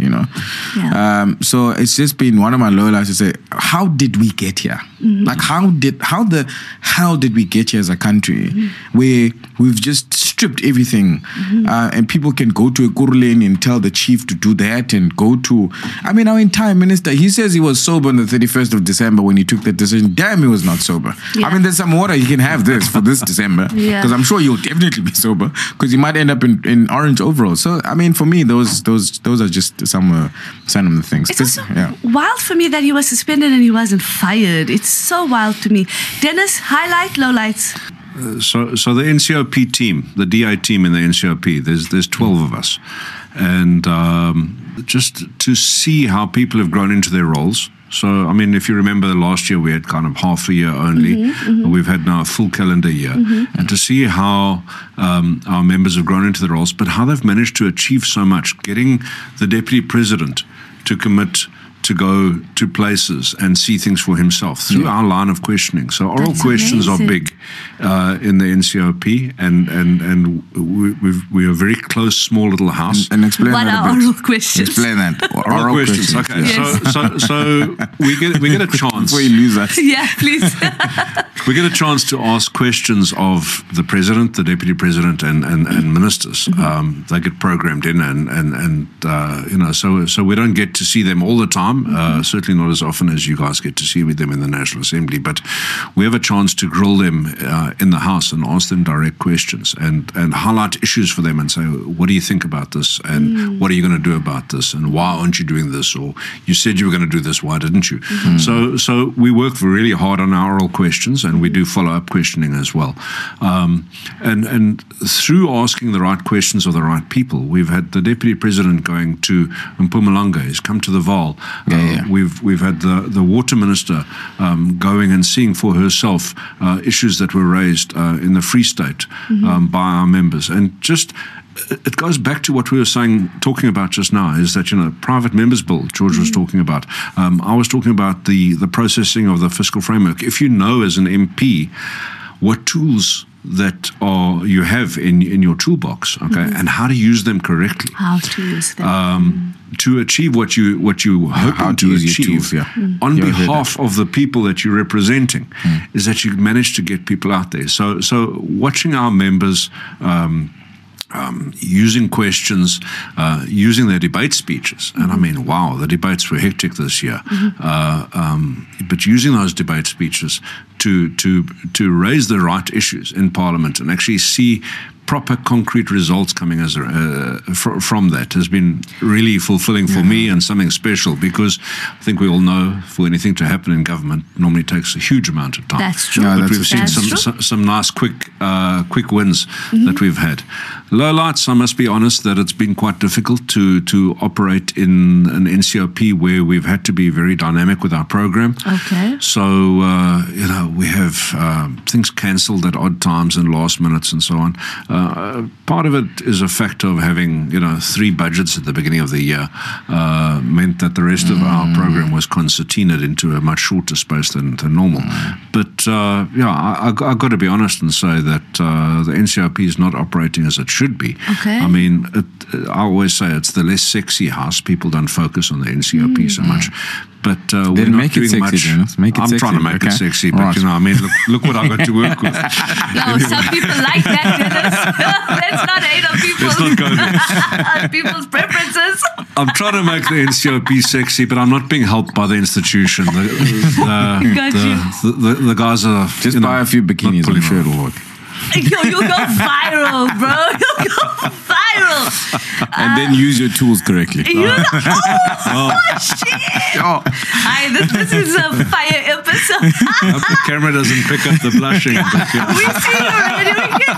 So it's just been one of my lowlights to say, how did we get here? Like, how the hell did we get here as a country where we've just stripped everything, and people can go to a Kuruleni and tell the chief to do that, and go to, I mean, our entire minister, he says he was sober on the 31st of December when he took that decision. Damn, he was not sober. I mean, there's some water, you can have this for this December, because I'm sure you'll definitely be sober, because you might end up in orange overalls. So, I mean, for me, those are just some of the things. It's also wild for me that he was suspended and he wasn't fired. It's so wild to me. Dennis, highlight, lowlights. So the NCOP team, the DI team in the NCOP, there's 12 of us, and just to see how people have grown into their roles. So, I mean, if you remember last year, we had kind of half a year only. We've had now a full calendar year. And to see how our members have grown into their roles, but how they've managed to achieve so much, getting the Deputy President to commit to go to places and see things for himself through our line of questioning. So oral questions are big in the NCOP, and we're a very close, small little house. And explain what that are a bit. oral questions? Explain that. Oral questions. Okay. Yes. So we get a chance. Before you lose us. Yeah, please. We get a chance to ask questions of the President, the Deputy President, and ministers. They get programmed in, and so we don't get to see them all the time. Certainly not as often as you guys get to see with them in the National Assembly, but we have a chance to grill them in the House and ask them direct questions and highlight issues for them and say, what do you think about this, and what are you going to do about this, and why aren't you doing this, or you said you were going to do this, why didn't you? So we work really hard on our oral questions, and we do follow-up questioning as well, and through asking the right questions of the right people, we've had the Deputy President going to Mpumalanga. He's come to the Vaal. We've had the Water Minister going and seeing for herself issues that were raised in the Free State by our members, and just it goes back to what we were talking about just now, is that, private members bill George was talking about. I was talking about the processing of the fiscal framework. If you know as an MP what tools that you have in your toolbox, and how to use them correctly. How to use them. To achieve what you hope to achieve on behalf of the people that you're representing, is that you manage to get people out there. So watching our members using questions, using their debate speeches. And I mean, wow, the debates were hectic this year. But using those debate speeches to raise the right issues in Parliament and actually see proper concrete results coming as from that has been really fulfilling for me and something special, because I think we all know for anything to happen in government normally takes a huge amount of time. That's true. But we've seen some nice quick wins that we've had. Lowlights, I must be honest, that it's been quite difficult to operate in an NCOP where we've had to be very dynamic with our program. Okay. So, we have things cancelled at odd times and last minutes and so on. Part of it is a factor of having, 3 budgets at the beginning of the year meant that the rest of our program was concertinaed into a much shorter space than normal. But, I've got to be honest and say that the NCOP is not operating as it should be. Okay. I mean, I always say it's the less sexy house. People don't focus on the NCOP so much. But we're not make it doing sexy, much. Dennis. Make it I'm sexy, trying to make it sexy, but Right. I mean, look what I got to work with. No, some people like that, Dennis. Let's not hate on Let's not go there. people's preferences. I'm trying to make the NCOP sexy, but I'm not being helped by the institution. The guys are Just buy a few bikinis, I'm sure it'll work. You'll go viral, bro. You'll go viral. And then use your tools correctly. Shit. This is a fire episode. I hope the camera doesn't pick up the blushing. But, We see you already. We can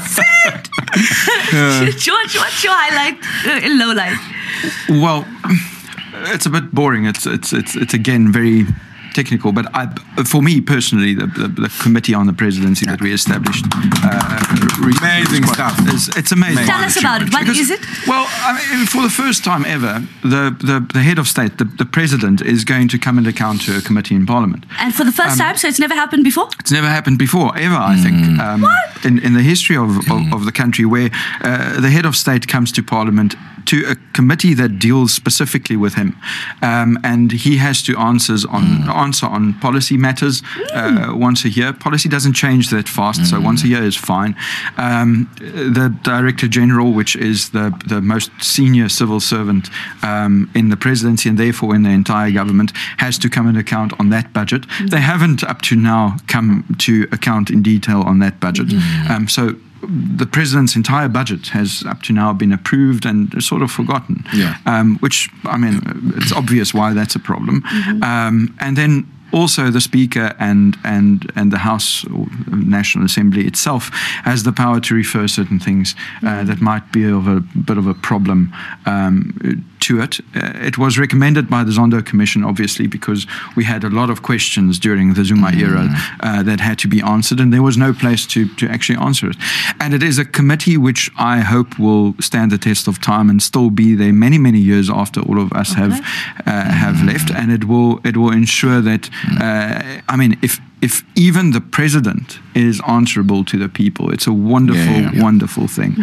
see it. George, what's your highlight, low light? Well, it's a bit boring. It's again very technical, but for me personally, the committee on the presidency that we established, Amazing stuff. It's amazing. Tell us about it. What is it? Well, I mean, for the first time ever, the head of state, the president, is going to come and account to a committee in Parliament. And for the first time, so it's never happened before? It's never happened before, ever, I think, in the history of the country, where the head of state comes to Parliament to a committee that deals specifically with him, and he has to answer on policy matters once a year. Policy doesn't change that fast, so once a year is fine. The Director General, which is the most senior civil servant in the presidency and therefore in the entire government, has to come and account on that budget. They haven't up to now come to account in detail on that budget. So the president's entire budget has up to now been approved and sort of forgotten. Which, I mean, it's obvious why that's a problem. And then also the Speaker and the House or National Assembly itself has the power to refer certain things that might be of a bit of a problem to it. It was recommended by the Zondo Commission, obviously, because we had a lot of questions during the Zuma era that had to be answered, and there was no place to actually answer it. And it is a committee which I hope will stand the test of time and still be there many, many years after all of us have left, and it will ensure that I mean, if even the president is answerable to the people, it's a wonderful, wonderful thing.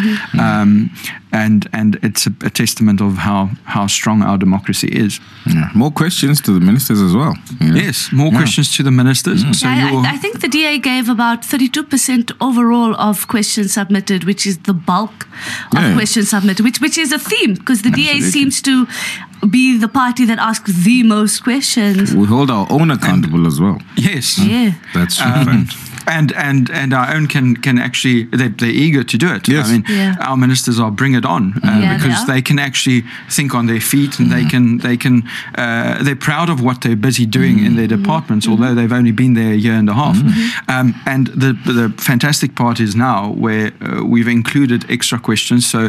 And it's a testament of how strong our democracy is. More questions to the ministers as well. Yes, more questions to the ministers. So I think the DA gave about 32% overall of questions submitted, which is the bulk of questions submitted, which is a theme, because the DA seems to be the party that asks the most questions. We hold our own accountable as well. Yes. Yeah. That's a fact. And our own can actually, they're eager to do it. Yes. I mean, our ministers are bring it on because they can actually think on their feet, and they're proud of what they're busy doing in their departments, although they've only been there a year and a half. And the fantastic part is now where we've included extra questions, so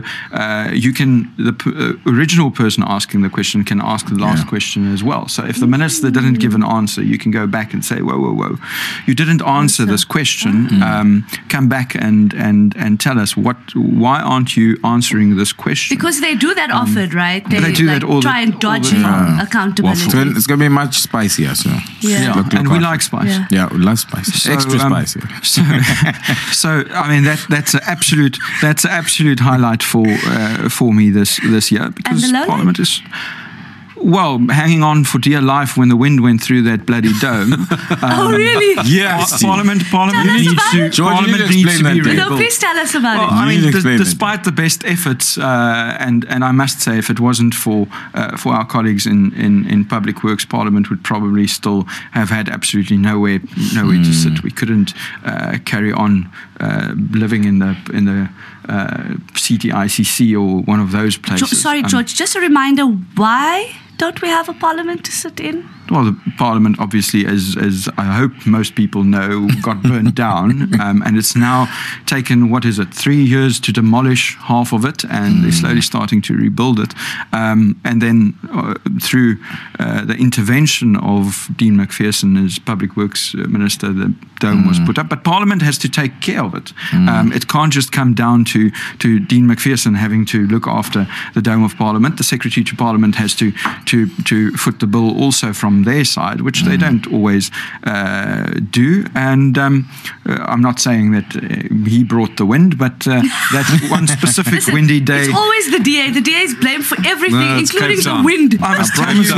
the original person asking the question can ask the last question as well. So if the minister didn't give an answer, you can go back and say, whoa, you didn't answer this question. Come back and tell us why aren't you answering this question? Because they do that often, right? They do that all try and dodge from accountability. So it's going to be much spicier. So and we like spice. Yeah, we love spice. Extra spicy. So I mean that's an absolute highlight for me this year, because Parliament is. Well, hanging on for dear life when the wind went through that bloody dome. Oh, really? Yes. Parliament needs to be rebuilt. No, please tell us about it. I mean, despite the best efforts, and I must say, if it wasn't for our colleagues in Public Works, Parliament would probably still have had absolutely nowhere to sit. We couldn't carry on living in the CTICC or one of those places. Sorry, George, just a reminder, why don't we have a parliament to sit in? Well, the parliament, obviously, as I hope most people know, got burned down, and it's now taken, 3 years to demolish half of it, and they're slowly starting to rebuild it. And then through the intervention of Dean McPherson as Public Works Minister, the dome was put up. But Parliament has to take care of it. It can't just come down to Dean McPherson having to look after the dome of Parliament. The Secretary to Parliament has to foot the bill also from their side, which they don't always do. And I'm not saying that he brought the wind, but that one specific Listen, windy day. It's always the DA. The DA is blamed for everything, No, it's including Cape the Town. wind. I must tell you,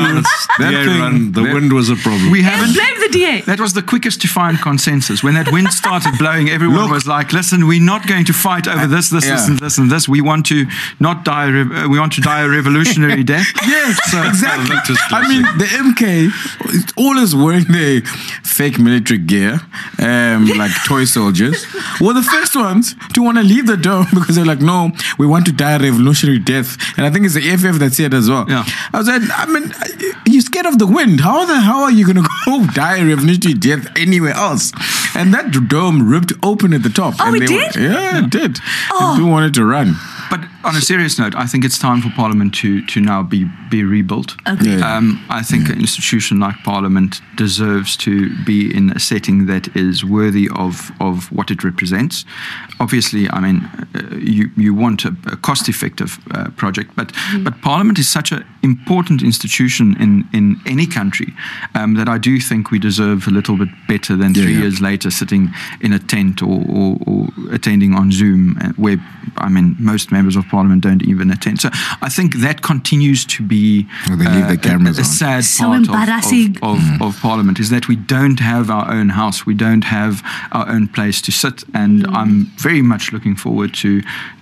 The wind was a problem. we And haven't. blame the DA. That was the quickest to find consensus. When that wind started blowing, everyone was like, "Listen, we're not going to fight over this, and this. We want to not die. We want to die a revolutionary death." Yes, exactly. That is I mean, the MK is always wearing their fake military gear, like toy soldiers. Were the first ones to want to leave the dome because they're like, no, we want to die a revolutionary death. And I think it's the FF that said as well. Yeah. I was like, I mean, you're scared of the wind. How the hell are you going to go die a revolutionary death anywhere else? And that dome ripped open at the top. Oh, and it they did? Yeah, it did. They do want it to run. But on a serious note, I think it's time for Parliament to now be rebuilt. Okay. Yeah. I think an institution like Parliament deserves to be in a setting that is worthy of what it represents. Obviously, I mean, you want a cost-effective project, but Parliament is such an important institution in any country that I do think we deserve a little bit better than 3 years later sitting in a tent or attending on Zoom, where, I mean, most members of Parliament don't even attend. So I think that continues to be Well, they leave the cameras a on. sad So part embarrassing. of Parliament, is that we don't have our own house, we don't have our own place to sit, and I'm very much looking forward to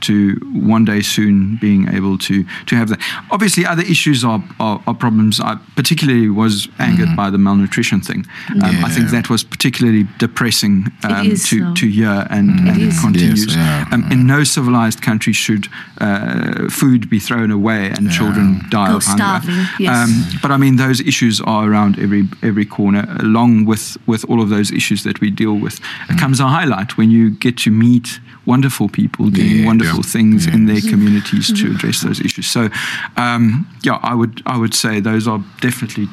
one day soon being able to have that. Obviously, other issues are problems. I particularly was angered by the malnutrition thing. I think that was particularly depressing It is so. to hear, and it is. continues. Yes, yeah. In no civilized country should food be thrown away and children die Go of hunger. starving, yes. But I mean, those issues are around every corner. Along with all of those issues that we deal with, comes a highlight when you get to meet wonderful people doing wonderful things in their communities to address those issues. So, I would say those are definitely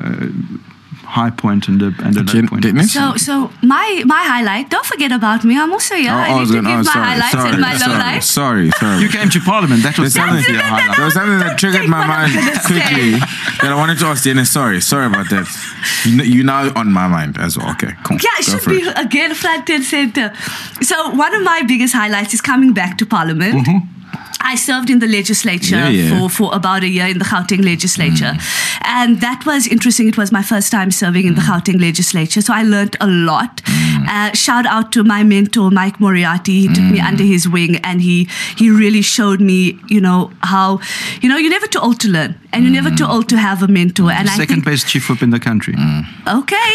high point and a low point. So my highlight, don't forget about me. I'm also here. I need to give my highlights and my lowlights. Sorry. You came to Parliament. That was definitely a highlight. There was something that triggered my mind quickly that I wanted to ask Dennis. Sorry about that. You're now on my mind as well. Okay, cool. Yeah, it Go should for be again front and center. So one of my biggest highlights is coming back to Parliament. I served in the legislature for about a year in the Gauteng legislature. And that was interesting. It was my first time serving in the Gauteng legislature. So I learned a lot. Shout out to my mentor, Mike Moriarty. He took me under his wing, and he really showed me, how, you're never too old to learn, and you're never too old to have a mentor. And Second best chief whip in the country. Okay.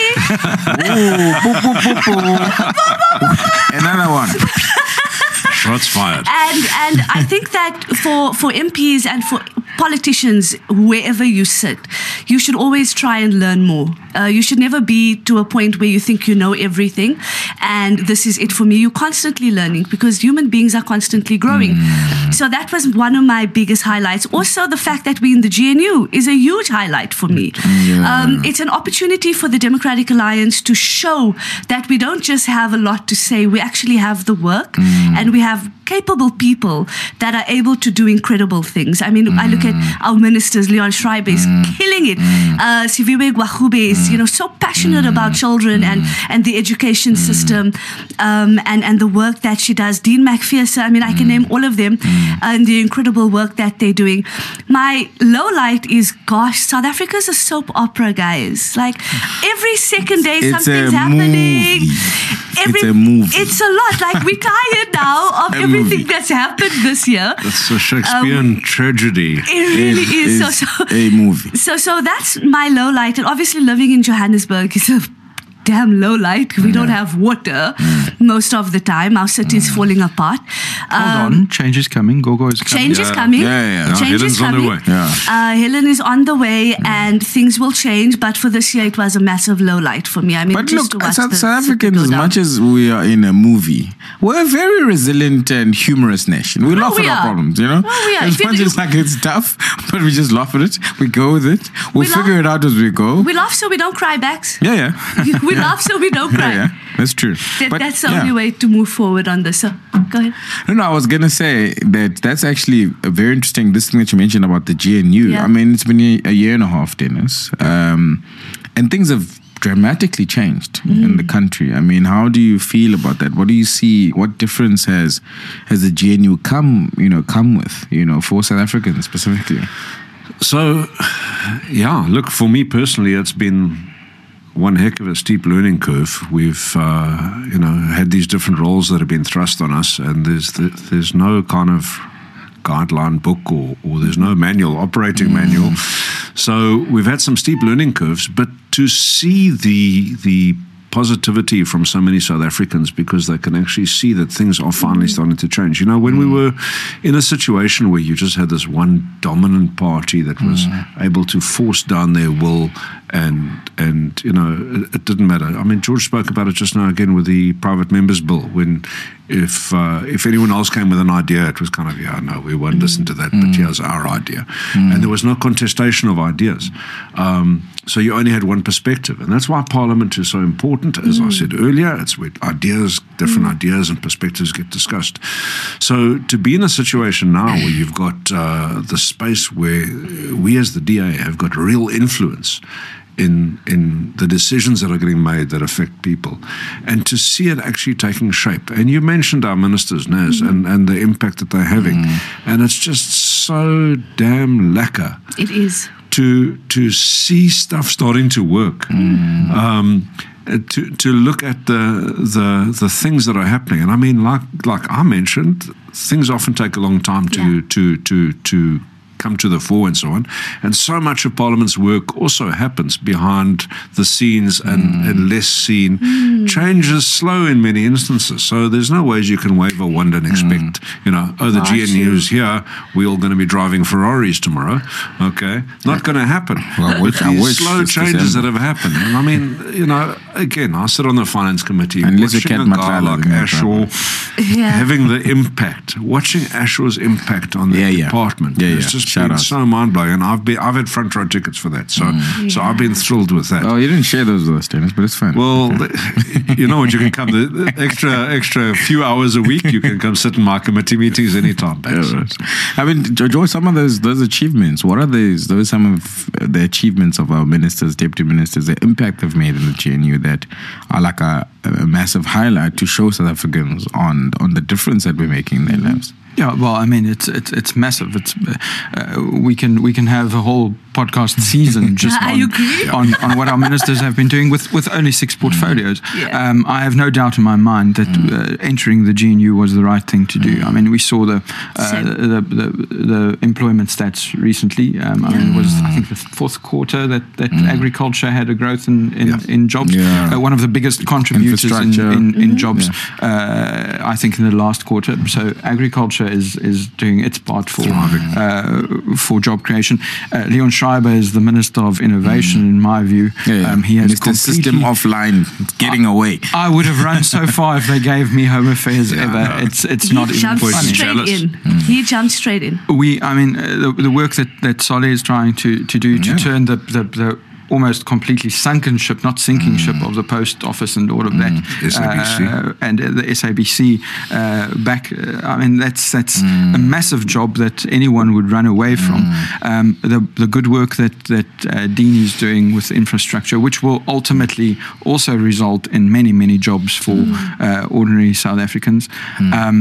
Another one. Shots fired. And I think that for MPs and for politicians, wherever you sit, you should always try and learn more. You should never be to a point where you think you know everything, and this is it for me. You're constantly learning, because human beings are constantly growing. So that was one of my biggest highlights. Also, the fact that we're in the GNU is a huge highlight for me. It's an opportunity for the Democratic Alliance to show that we don't just have a lot to say, we actually have the work, and we have capable people that are able to do incredible things. I mean, I look at our ministers. Leon Schreiber is killing it. Siviwe Gwachube is, so passionate about children and the education system, and the work that she does. Dean McPherson, I mean, I can name all of them, and the incredible work that they're doing. My low light is, South Africa's a soap opera, guys. Like, every second day something's happening. It's a movie. It's a lot. Like, we're tired now of everything that's happened this year. It's a Shakespearean tragedy. It really is. So a movie. So that's my low light. And obviously living in Johannesburg is a damn low light. We don't have water most of the time. Our city is falling apart. Hold on, change is coming. Gogo is coming. Change is coming. Yeah. Change is Helen's on coming. her way. Helen is on the way, and things will change. But for this year, it was a massive low light for me. I mean, But just look, to watch South the Africans, city as go down. much as we are in a movie, we're a very resilient and humorous nation. We laugh we at our are. problems, you know? Oh, we are. As If you much do- as like it's tough, but we just laugh at it. We go with it. We'll We figure laugh- it out as we go. We laugh so we don't cry back. Yeah. We laugh so we don't cry. Yeah. That's true. But, That's the yeah. only way to move forward on this. So, go ahead. No, I was going to say that's actually a very interesting, this thing that you mentioned about the GNU. Yeah. I mean, it's been a year and a half, Dennis. And things have dramatically changed in the country. I mean, how do you feel about that? What do you see? What difference has the GNU come with, for South Africans specifically? So, yeah, look, for me personally, it's been one heck of a steep learning curve. We've, had these different roles that have been thrust on us, and there's no kind of guideline book or there's no operating manual. So we've had some steep learning curves, but to see the positivity from so many South Africans, because they can actually see that things are finally starting to change. You know, when we were in a situation where you just had this one dominant party that was able to force down their will, and it didn't matter. I mean, George spoke about it just now again with the private members bill, when if anyone else came with an idea, it was kind of, no, we won't listen to that, but here's our idea. And there was no contestation of ideas. So you only had one perspective. And that's why Parliament is so important. As I said earlier, it's where different ideas and perspectives get discussed. So to be in a situation now where you've got the space where we as the DA have got real influence in the decisions that are getting made that affect people, and to see it actually taking shape. And you mentioned our ministers, Naz, and the impact that they're having. And it's just so damn lekker It is. to see stuff starting to work. To look at the things that are happening. And I mean, like I mentioned, things often take a long time to come to the fore and so on. And so much of Parliament's work also happens behind the scenes and less seen. Change is slow in many instances. So there's no ways you can wave a wand and expect, the GNU is here, we're all going to be driving Ferraris tomorrow. Okay? Not going to happen. Well, I wish Slow it's changes December. that have happened. And I mean, again, I sit on the finance committee, Unless you watching can't a guy Matlala, like no Ashaw Yeah. having the impact, watching Ashaw's impact on the department. It's just Shout been out. so mind-blowing, and I've had front row tickets for that, so I've been thrilled with that. Oh, you didn't share those with us, Dennis, but it's fine. Well, you know what? You can come the extra few hours a week. You can come sit in my committee meetings anytime. Yeah, right. I mean, George, some of those achievements, what are those some of the achievements of our ministers, deputy ministers, the impact they've made in the GNU that are like a massive highlight to show South Africans on the difference that we're making in their lives? Yeah, well, I mean, it's massive. It's we can have a whole podcast season just I agree. on what our ministers have been doing with only 6 portfolios. Yeah. I have no doubt in my mind that entering the GNU was the right thing to do. I mean, we saw the employment stats recently. I mean, it was, I think, the 4th quarter that agriculture had a growth in jobs. Yeah. One of the biggest contributors Infrastructure. in jobs, I think, in the last quarter. So agriculture is doing its part for job creation. Leon Schreiber is the Minister of Innovation, in my view. He has Mr. System offline, getting away. I would have run so far if they gave me Home Affairs ever. It's not He even jumped funny. straight in. He jumped straight in. The work that Solly is trying to do to turn the almost completely sunken ship, not sinking ship, of the post office and all of that, SABC. and the SABC back. I mean, that's a massive job that anyone would run away from. The good work that Dean is doing with infrastructure, which will ultimately also result in many jobs for ordinary South Africans.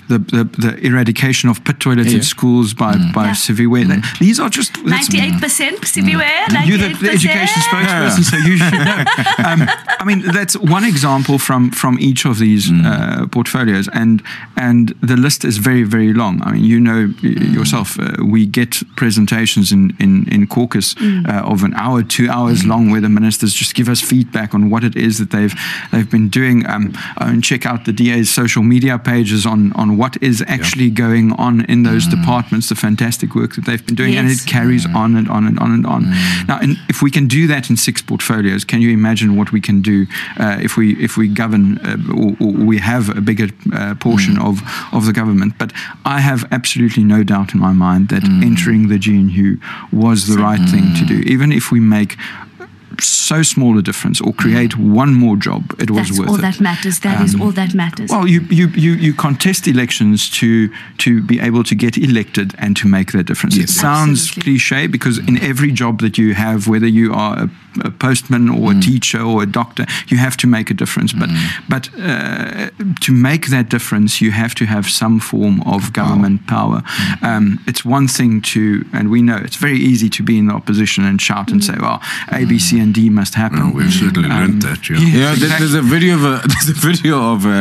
the eradication of pit toilets in schools by Siviwe. These are just 98% Siviwe. You're the education spokesperson, so you should know. I mean, that's one example from each of these portfolios, and the list is very, very long. I mean, you know yourself, we get presentations in caucus of an hour, 2 hours long, where the ministers just give us feedback on what it is that they've been doing. And check out the DA's social media pages on what is actually going on in those departments, the fantastic work that they've been doing, and it carries on and on and on and on. Now, if we can do that in 6 portfolios, can you imagine what we can do if we govern or we have a bigger portion of the government? But I have absolutely no doubt in my mind that entering the GNU was the right thing to do. Even if we make so small a difference or create one more job, it was worth it. That's all that matters. That is all that matters. Well, you contest elections to be able to get elected and to make that difference. Yes, it sounds cliche, because in every job that you have, whether you are a postman or a teacher or a doctor, you have to make a difference. But to make that difference, you have to have some form of government power. It's one thing and we know it's very easy to be in the opposition and shout and say, well, A, B, C, and D must happen. Oh, we've certainly learned that. Yeah, exactly. There's a video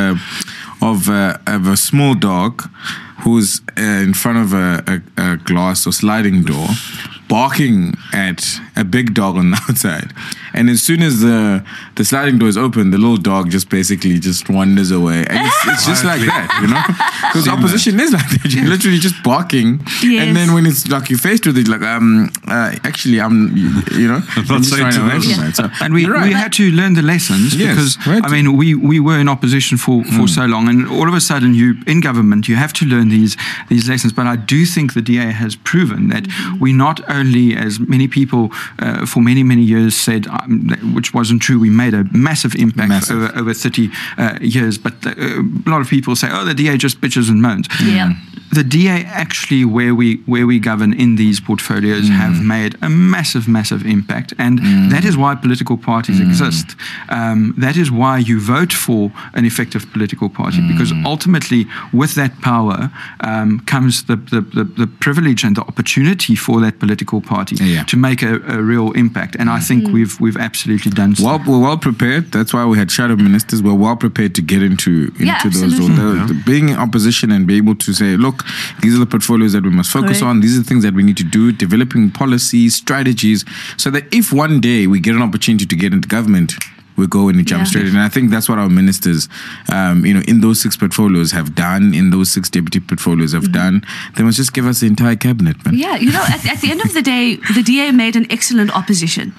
of a small dog who's in front of a glass or sliding door, barking at a big dog on the outside. And as soon as the sliding door is open, the little dog just basically just wanders away. And it's just like that, you know? Because opposition is like that. You're literally just barking. Yes. And then when it's like you're faced with it, like, actually, I'm, you know, I'm not saying to away from that. So, and we had to learn the lessons, because, I mean, we were in opposition for so long, and all of a sudden, in government, you have to learn these lessons. But I do think the DA has proven that we not only, as many people for many, many years said, which wasn't true, we made a massive impact over 30 years, but a lot of people say, oh, the DA just bitches and moans. Yeah. The DA actually, where we govern in these portfolios, have made a massive, massive impact, and that is why political parties exist. That is why you vote for an effective political party, because ultimately, with that power comes the privilege and the opportunity for that political party to make a real impact. And I think we've absolutely done so. We're well prepared. That's why we had shadow ministers. We're well prepared to get into those. Being in opposition and be able to say, look, these are the portfolios that we must focus on. These are the things that we need to do, developing policies, strategies, so that if one day we get an opportunity to get into government, we go and we jump straight in. And I think that's what our ministers, in those 6 portfolios have done, in those 6 deputy portfolios have done. They must just give us the entire cabinet, man. Yeah, at the end of the day, the DA made an excellent opposition.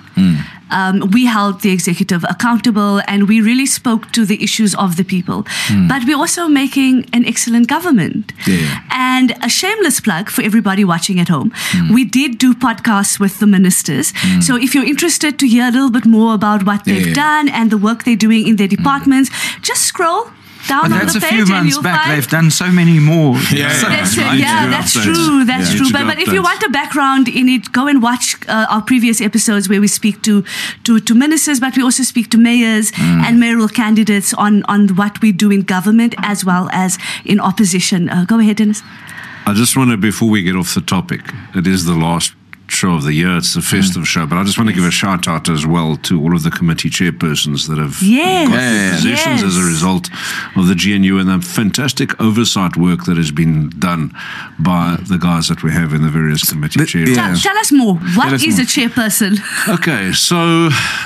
We held the executive accountable, and we really spoke to the issues of the people. But we're also making an excellent government. And a shameless plug for everybody watching at home. We did do podcasts with the ministers. So if you're interested to hear a little bit more about what they've done and the work they're doing in their departments, just scroll down on the page. That's a few months back. They've done so many more. That's true. That's true. But if you want a background in it, go and watch our previous episodes where we speak to ministers, but we also speak to mayors and mayoral candidates on what we do in government as well as in opposition. Go ahead, Dennis. I just want to, before we get off the topic, it is the last show of the year. It's the festive show, but I just want to give a shout out as well to all of the committee chairpersons that have got their positions as a result of the GNU and the fantastic oversight work that has been done by the guys that we have in the various committee chairs. Tell us more. What is a chairperson? Okay, so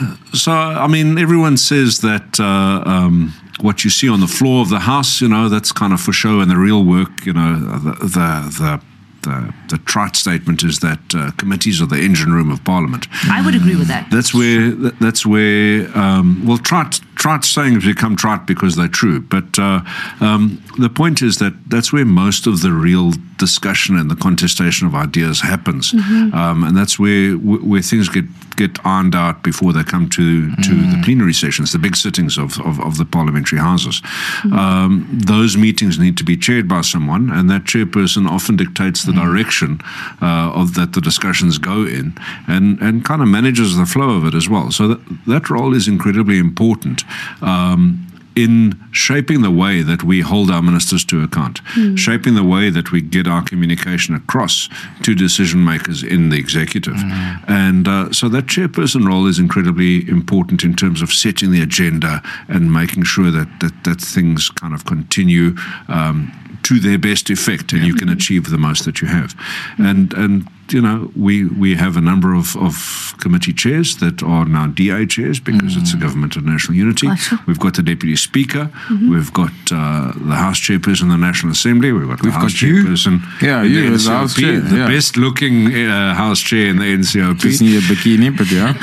I mean, everyone says that what you see on the floor of the House, that's kind of for show, and the real work, the trite statement is that committees are the engine room of Parliament. I would agree with that. That's where trite sayings become trite because they're true. But the point is that's where most of the real discussion and the contestation of ideas happens, and that's where things get ironed out before they come to the plenary sessions, the big sittings of the parliamentary houses. Those meetings need to be chaired by someone, and that chairperson often dictates the direction of that the discussions go in, and kind of manages the flow of it as well. So that role is incredibly important. in shaping the way that we hold our ministers to account, shaping the way that we get our communication across to decision makers in the executive. And so that chairperson role is incredibly important in terms of setting the agenda and making sure that things kind of continue to their best effect, and you can achieve the most that you have. And you know, we have a number of committee chairs that are now DA chairs because it's a government of national unity. We've got the deputy speaker. We've got the House chairperson of the National Assembly. We've got the House chairperson. Yeah, you as the House chair. The best looking House chair in the NCOP. Just need a bikini, but yeah.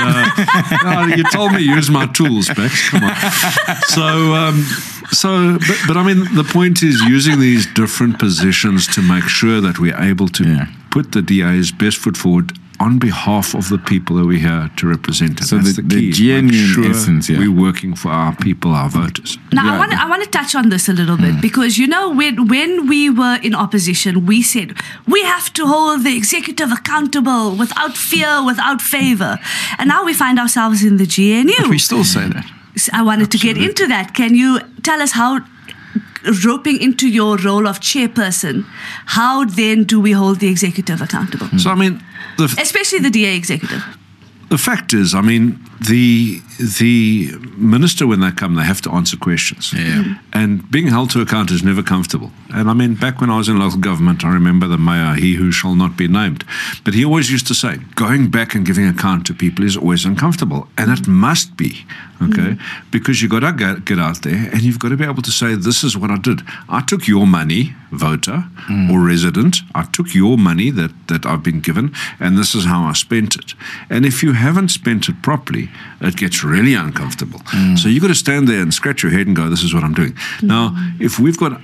And you told me use my tools, Bex. Come on. But I mean, the point is using these different positions to make sure that we're able to put the DA's best foot forward on behalf of the people that we're here to represent. So that's the key. genuine essence, we're working for our people, our voters. Now, I want to touch on this a little bit because, you know, when we were in opposition, we said we have to hold the executive accountable without fear, without favor. And now we find ourselves in the GNU. But we still say that. I wanted to get into that. Can you tell us how, roping into your role of chairperson, how then do we hold the executive accountable? So, I mean, especially the DA executive. The fact is, I mean, the minister, when they come, they have to answer questions. And being held to account is never comfortable. And I mean, back when I was in local government, I remember the mayor, he who shall not be named. But he always used to say, going back and giving account to people is always uncomfortable. And it must be, okay? Because you've got to get out there and you've got to be able to say, this is what I did. I took your money, voter or resident. I took your money that I've been given, and this is how I spent it. And if you haven't spent it properly, it gets really uncomfortable. So you've got to stand there and scratch your head and go, this is what I'm doing. Now, if we've got,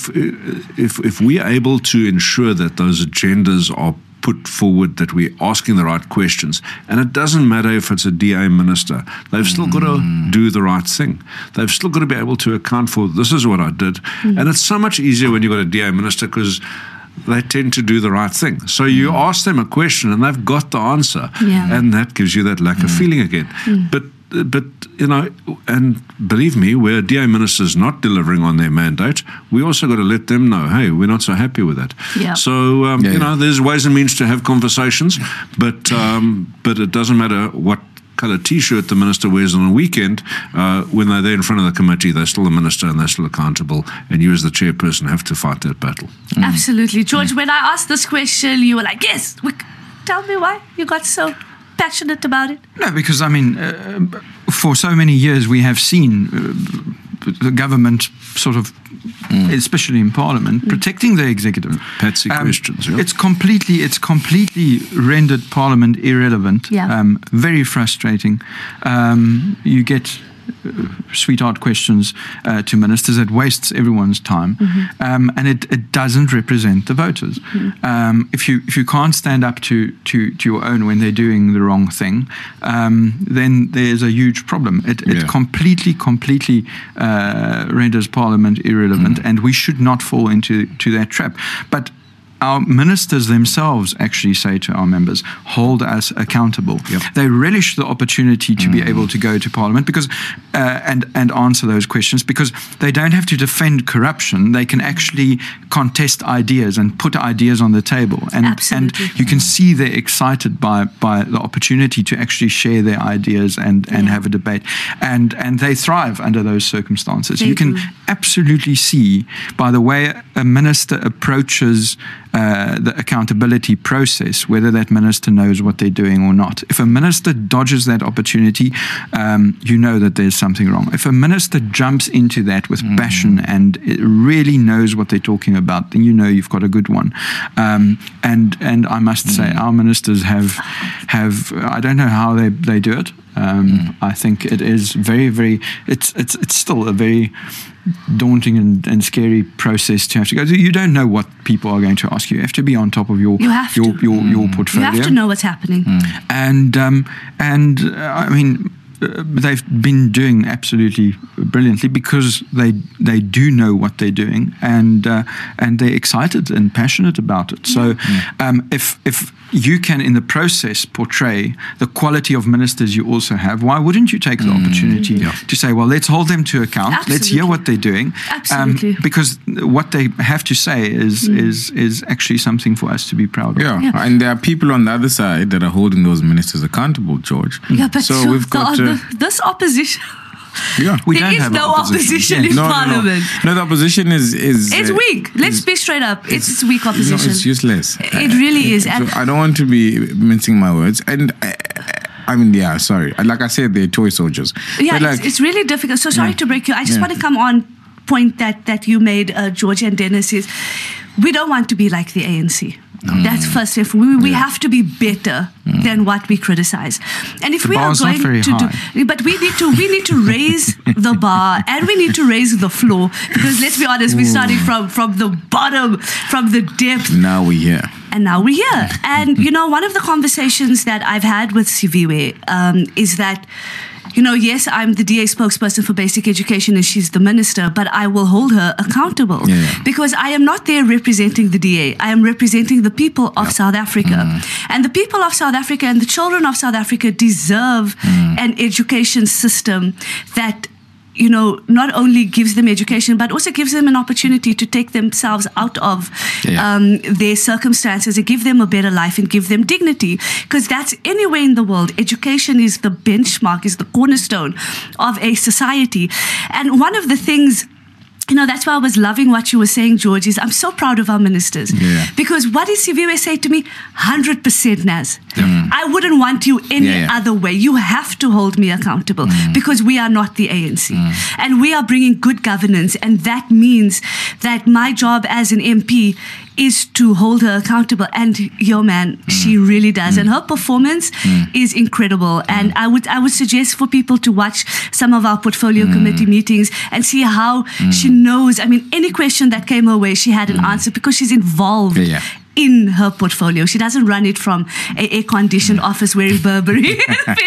if we're able to ensure that those agendas are put forward, that we're asking the right questions, and it doesn't matter if it's a DA minister, they've still got to do the right thing. They've still got to be able to account for, this is what I did. And it's so much easier when you've got a DA minister because they tend to do the right thing. So you ask them a question and they've got the answer, and that gives you that lack of feeling again. But you know, and believe me, where DA ministers not delivering on their mandate, we also got to let them know, hey, we're not so happy with that. So you know, there's ways and means to have conversations, but it doesn't matter what colour T-shirt the minister wears on a weekend. When they're there in front of the committee, they're still the minister and they're still accountable, and you as the chairperson have to fight that battle. Absolutely. George, when I asked this question, you were like, yes. Tell me why you got so passionate about it. No, because I mean, for so many years we have seen the government sort of, especially in Parliament, protecting the executive. Patsy questions. It's completely rendered Parliament irrelevant. Very frustrating. You get sweetheart questions to ministers. It wastes everyone's time, and it doesn't represent the voters. If you can't stand up to your own when they're doing the wrong thing, then there's a huge problem. It completely renders Parliament irrelevant, and we should not fall into that trap. But our ministers themselves actually say to our members, hold us accountable. They relish the opportunity to be able to go to Parliament because and answer those questions, because they don't have to defend corruption. They can actually contest ideas and put ideas on the table. And you can see they're excited by the opportunity to actually share their ideas and have a debate. And they thrive under those circumstances. You can absolutely see by the way a minister approaches the accountability process, whether that minister knows what they're doing or not. If a minister dodges that opportunity, you know that there's something wrong. If a minister jumps into that with passion and it really knows what they're talking about, then you know you've got a good one. And I must say, our ministers have I don't know how they do it. I think it is very, it's still a very daunting and scary process to have to go through. You don't know what people are going to ask you. You have to be on top of your portfolio. You have to know what's happening. And I mean, they've been doing absolutely brilliantly because they do know what they're doing and they're excited and passionate about it. So if you can in the process portray the quality of ministers you also have, why wouldn't you take the opportunity to say, well, let's hold them to account. Absolutely. Let's hear what they're doing. Absolutely. Because what they have to say is actually something for us to be proud of. Yeah, and there are people on the other side that are holding those ministers accountable, George. Yeah, but so we've got this opposition. Yeah, We There don't is have no opposition in Parliament. No, the opposition is It's weak. Let's be straight up. It's weak opposition. It's useless. It really is. So And I don't want to be mincing my words. And I mean, yeah, sorry. Like I said, they're toy soldiers. yeah, But it's really difficult. So sorry to break you. I just want to come on point that you made, George and Dennis, is we don't want to be like the ANC. That's first. If we have to be better than what we criticize, and if The we are bar's not going very to do, but we need to raise the bar and we need to raise the floor, because let's be honest, we're starting from the bottom, from the depth. now we're here. And now we're here. And, one of the conversations that I've had with Siviwe is that, yes, I'm the DA spokesperson for basic education and she's the minister, but I will hold her accountable because I am not there representing the DA. I am representing the people of South Africa. And the people of South Africa and the children of South Africa deserve an education system that not only gives them education, but also gives them an opportunity to take themselves out of their circumstances and give them a better life and give them dignity. Because that's anywhere in the world. Education is the benchmark, is the cornerstone of a society. And one of the things, that's why I was loving what you were saying, George, is I'm so proud of our ministers. Yeah. Because what did Siviwe say to me? 100% Naz. I wouldn't want you any other way. You have to hold me accountable because we are not the ANC. And we are bringing good governance. And that means that my job as an MP is to hold her accountable. And she really does. And her performance is incredible. And I would suggest for people to watch some of our portfolio committee meetings and see how she knows. I mean, any question that came her way, she had an answer because she's involved in her portfolio. She doesn't run it from an air-conditioned office wearing Burberry.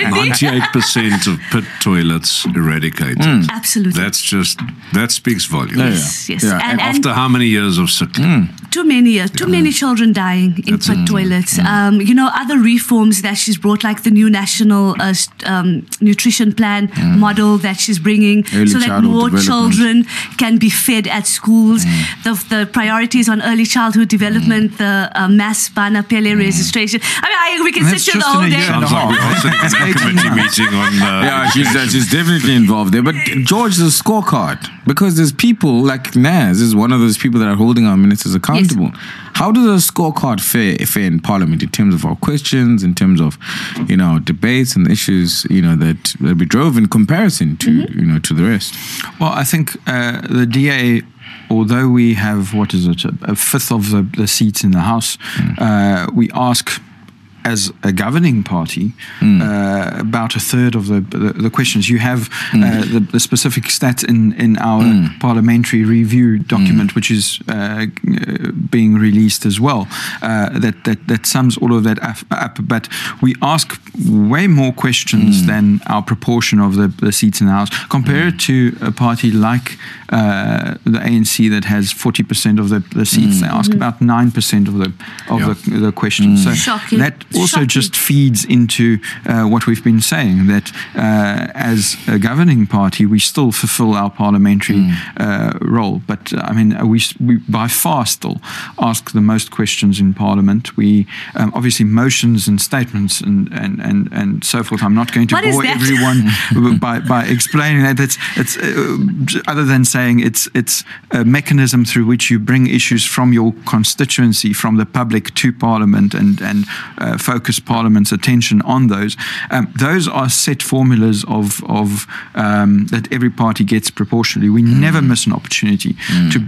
98% of pit toilets eradicated. Absolutely. That speaks volumes. Yes. Yeah. And After how many years of sick leave? too many years, too many children dying in pit toilets. Other reforms that she's brought, like the new national nutrition plan model that she's bringing, Early so that childhood more development. children can be fed at schools. The priorities on early childhood development, the mass Bana Pele registration. I mean, we can That's sit here the just whole in a day. year and a Sounds like we're also in a committee meeting on. Yeah, she's definitely involved there. But George, the scorecard, because there's people like Naz is one of those people that are holding our ministers accountable. How does a scorecard fare in Parliament in terms of our questions, in terms of debates and issues that we drove in comparison to to the rest? Well, I think the DA, although we have, a fifth of the seats in the House, we ask as a governing party about a third of the questions. You have the specific stats in our parliamentary review document, which is being released as well, that sums all of that up. But we ask way more questions than our proportion of the seats in the House. Compare it to a party like the ANC that has 40% of the seats. They ask about 9% of the questions. So Shocking. that also Shocking. just feeds into what we've been saying, that as a governing party, we still fulfill our parliamentary role. But I mean, we by far still ask the most questions in Parliament. We obviously motions and statements and so forth. I'm not going to What is bore that? everyone by explaining that. It's other than saying it's a mechanism through which you bring issues from your constituency, from the public to Parliament, and focus Parliament's attention on those. Those are set formulas of that every party gets proportionally. We never miss an opportunity to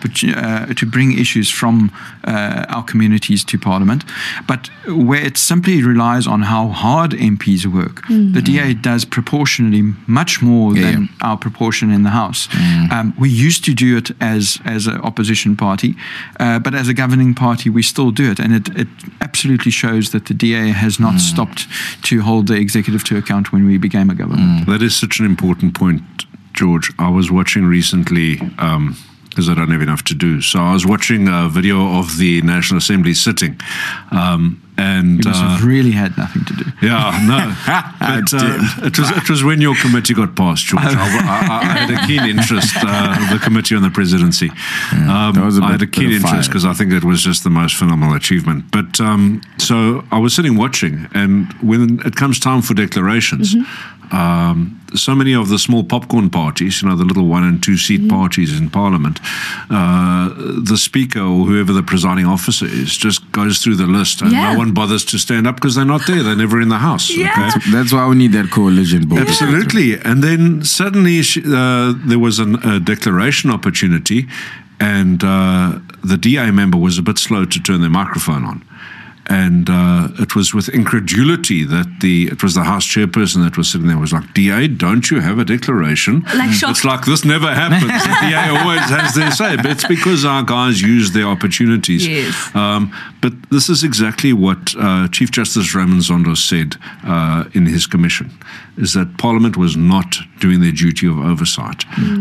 bring issues from our communities to Parliament. But where it simply relies on how hard MPs work, the DA does proportionally much more than our proportion in the House. We used to do it as an opposition party, but as a governing party, we still do it, and it absolutely shows that the DA has not stopped to hold the executive to account when we became a government. That is such an important point, George. I was watching recently, because I don't have enough to do. So I was watching a video of the National Assembly sitting. And You must have really had nothing to do. yeah, no. But it was when your committee got passed, George. I had a keen interest, the committee on the presidency. I had a keen interest because I think it was just the most phenomenal achievement. But so I was sitting watching, and when it comes time for declarations, so many of the small popcorn parties, the little 1 and 2 seat parties in Parliament, the Speaker or whoever the presiding officer is just goes through the list, and no one bothers to stand up because they're not there. They're never in the House. Yeah. Okay? That's why we need that coalition board. Absolutely. And then suddenly there was a declaration opportunity, and the DA member was a bit slow to turn their microphone on. And it was with incredulity that it was the House chairperson that was sitting there was like, DA, don't you have a declaration? It's like, this never happens. The DA always has their say. But it's because our guys use their opportunities. Yes. But this is exactly what Chief Justice Raymond Zondo said in his commission, is that Parliament was not doing their duty of oversight.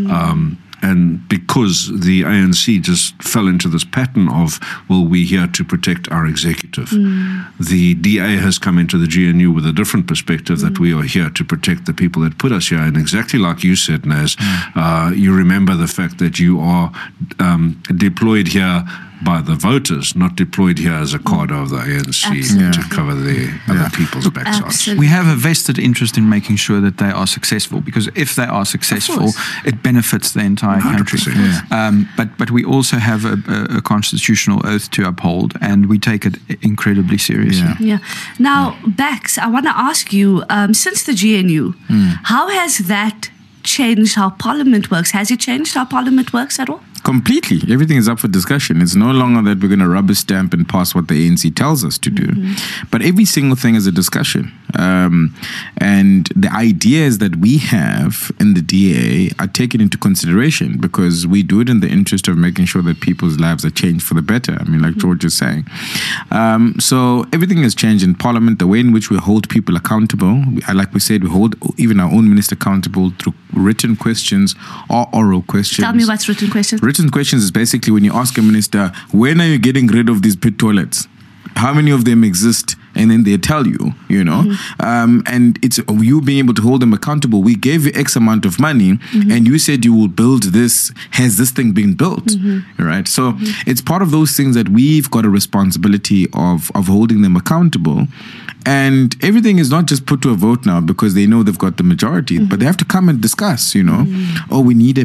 And because the ANC just fell into this pattern of, well, we're here to protect our executive. The DA has come into the GNU with a different perspective that we are here to protect the people that put us here. And exactly like you said, Naz, you remember the fact that you are deployed here by the voters, not deployed here as a cadre of the ANC to cover the other people's backsides. We have a vested interest in making sure that they are successful, because if they are successful, it benefits the entire country. But we also have a constitutional oath to uphold, and we take it incredibly seriously. Yeah. Now, Bax, I want to ask you, since the GNU, how has that changed how Parliament works? Has it changed how Parliament works at all? Completely. Everything is up for discussion. It's no longer that we're going to rubber stamp and pass what the ANC tells us to do. But every single thing is a discussion. And the ideas that we have in the DA are taken into consideration because we do it in the interest of making sure that people's lives are changed for the better. I mean, like George is saying. So everything has changed in Parliament. The way in which we hold people accountable, like we said, we hold even our own minister accountable through written questions or oral questions. Tell me what's written questions. Written questions is basically when you ask a minister, when are you getting rid of these pit toilets? How many of them exist? And then they tell you, and it's you being able to hold them accountable. We gave you X amount of money and you said you will build this. Has this thing been built? Right? So it's part of those things that we've got a responsibility of holding them accountable. And everything is not just put to a vote now because they know they've got the majority, but they have to come and discuss, Oh, we need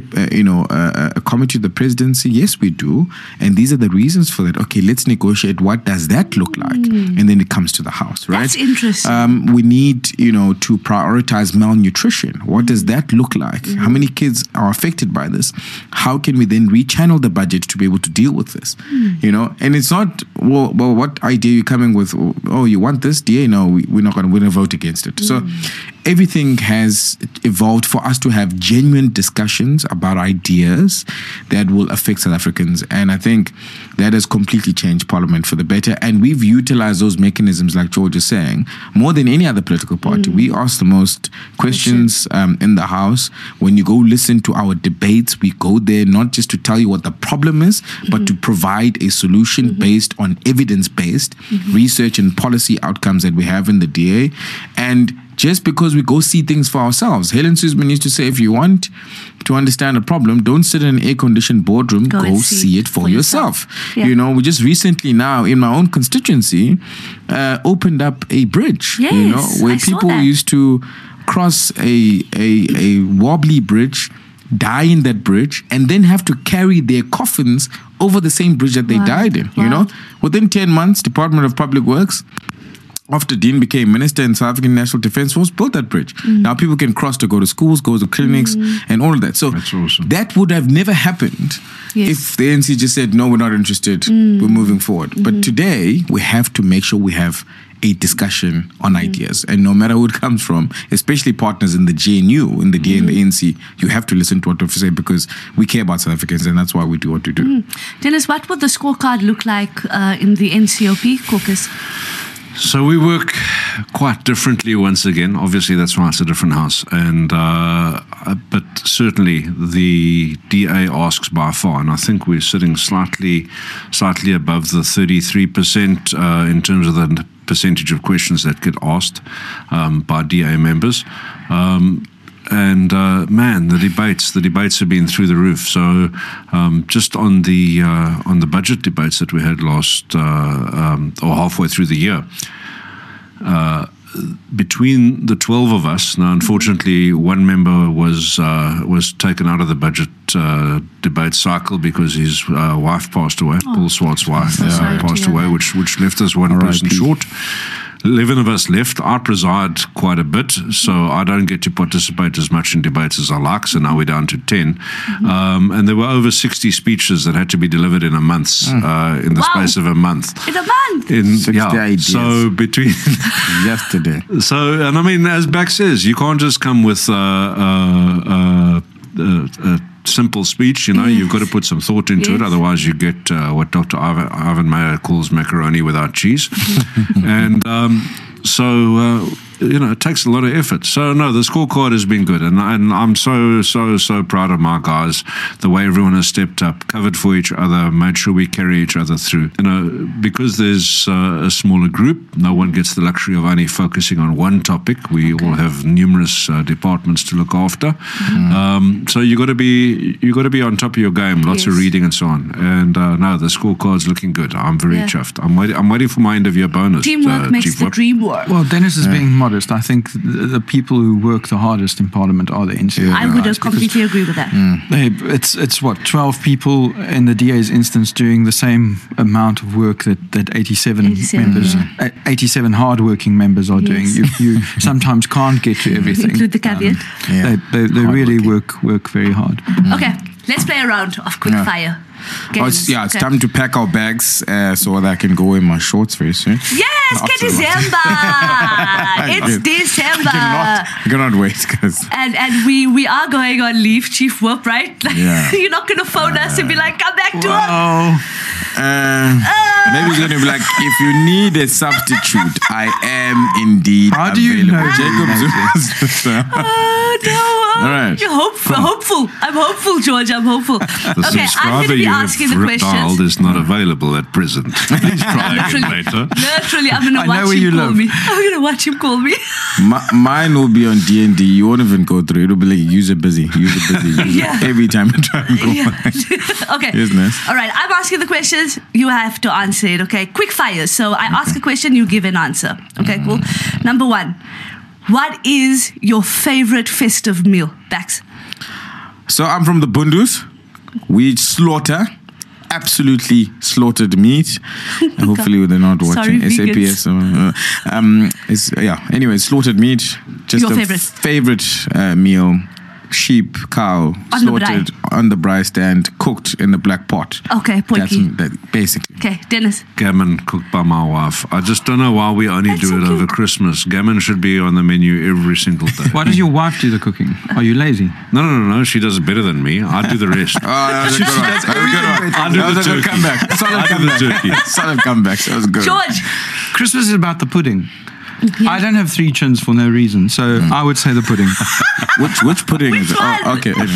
a committee of the presidency. Yes, we do. And these are the reasons for that. Okay, let's negotiate. What does that look like? And then it comes to the House, right? That's interesting. We need, to prioritize malnutrition. What does that look like? How many kids are affected by this? How can we then rechannel the budget to be able to deal with this? And it's not, well, what idea are you coming with? Oh, you want this? DA? No, we're not going to vote against it. So everything has evolved for us to have genuine discussions about ideas that will affect South Africans. And I think that has completely changed Parliament for the better. And we've utilized those mechanisms, like George is saying, more than any other political party. We ask the most questions in the House. When you go listen to our debates, we go there not just to tell you what the problem is, but to provide a solution based on evidence-based research and policy outcomes that we have in the DA. And just because we go see things for ourselves. Helen Suzman used to say, if you want to understand a problem, don't sit in an air-conditioned boardroom, go see it for yourself. Yeah. We just recently now, in my own constituency, opened up a bridge, where people used to cross a wobbly bridge, die in that bridge, and then have to carry their coffins over the same bridge that they died in, Within 10 months, Department of Public Works, after Dean became minister in South African National Defence Force, built that bridge. Now people can cross to go to schools, go to clinics, and all of that. So that's awesome. That would have never happened if the ANC just said, no, we're not interested, we're moving forward. But today, we have to make sure we have a discussion on ideas. And no matter who it comes from, especially partners in the GNU, in the DA and the ANC, you have to listen to what we say because we care about South Africans and that's why we do what we do. Dennis, what would the scorecard look like in the NCOP caucus? So we work quite differently once again. Obviously, that's why it's a different house. And but certainly the DA asks by far, and I think we're sitting slightly above the 33% in terms of the percentage of questions that get asked by DA members. And man, the debates have been through the roof. So just on the budget debates that we had last or halfway through the year, between the 12 of us, now unfortunately one member was taken out of the budget debate cycle because his wife passed away. Paul Swart's wife passed away, which left us one person short. 11 of us left. I preside quite a bit, so I don't get to participate as much in debates as I like, so now we're down to 10. And there were over 60 speeches that had to be delivered in a month, in the space of a month. In a month? 60 ideas. So between... Yesterday. So, and I mean, as Beck says, you can't just come with a simple speech, you know, you've got to put some thought into it, otherwise you get what Dr. Ivan Meyer calls macaroni without cheese. And so you know, it takes a lot of effort. So no, the scorecard has been good, and I'm so proud of my guys, the way everyone has stepped up, covered for each other, made sure we carry each other through. You know, because there's a smaller group, no one gets the luxury of only focusing on one topic. We all have numerous departments to look after. So you got to be on top of your game, lots of reading and so on. And no, the scorecard's looking good. I'm very chuffed. I'm waiting for my end of year bonus. Teamwork makes the dream work. Well, Dennis is being modest. I think the people who work the hardest in Parliament are the NCO. I would completely agree with that. It's what, 12 people in the DA's instance doing the same amount of work that 87 members, 87 hardworking members are doing. You sometimes can't get to everything. Include the caveat. They really work very hard. Okay, let's play a round of quick fire. It's time to pack our bags so that I can go in my shorts very soon. Yes, get December. It's December. I cannot wait, guys. And we are going on leave, Chief Whip, right? You're not going to phone us and be like, come back to us. Maybe it's going to be like, if you need a substitute, I am indeed How do you know Jacob No, all right. You're hopeful. I'm hopeful, George. I'm hopeful. Okay, I'm going to be asking the questions. Dialed is not available at present. Please try again later. Literally, I'm going to watch him call me. I'm going to watch him call me. Mine will be on D&D. You won't even go through. It'll be like user busy. Every time you try and go. Okay. Yes, nice. All right. I'm asking the questions. You have to answer it. Okay. Quick fire. So I ask a question. You give an answer. Okay. Cool. Number 1. What is your favorite festive meal, Bax? So I'm from the Bundus. We slaughter, absolutely slaughtered meat. And hopefully they're not watching SAPS. Anyway, slaughtered meat. Just your a favorite meal. Sheep, cow, slaughtered on the braai stand, cooked in the black pot. Okay, potjie. That's basically. Okay, Dennis. Gammon cooked by my wife. I just don't know why we only do it over Christmas. Gammon should be on the menu every single day. Why does your wife do the cooking? Are you lazy? No. She does it better than me. I do the rest. That was a good one. I do the turkey. Comeback. Solid comeback. That was good. George. Christmas is about the pudding. I don't have 3 chins for no reason, so I would say the pudding. Which pudding is it? One? Oh, okay. Which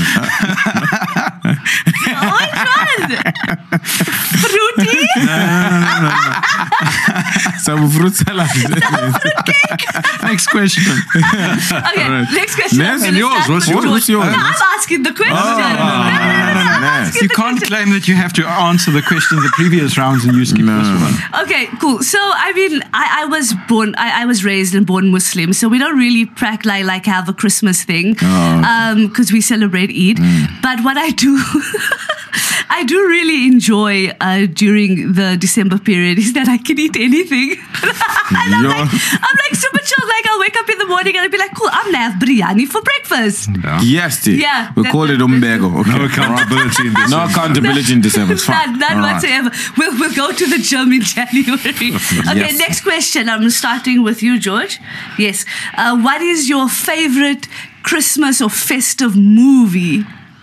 one? Fruity? No. Some fruit salad. Next question. Okay, next question. And yours? What's yours? No, I'm asking the question. Nice. You can't claim that you have to answer the question in the previous rounds and you skip this one. Okay, cool. So, I mean, I was born, I was raised and born Muslim, so we don't really like have a Christmas thing because we celebrate Eid. But what I do, I do really enjoy during the December period is that I can eat anything. And I'm like super chill. Like I'll wake up in the morning and I'll be like, cool, I'm gonna have biryani for breakfast. Yes, dear. Yeah. We call it umbego. Okay. No accountability in this. No accountability in December. It's fine. None whatsoever. We'll go to the gym in January. Okay, next question. I'm starting with you, George. Yes. What is your favorite Christmas or festive movie?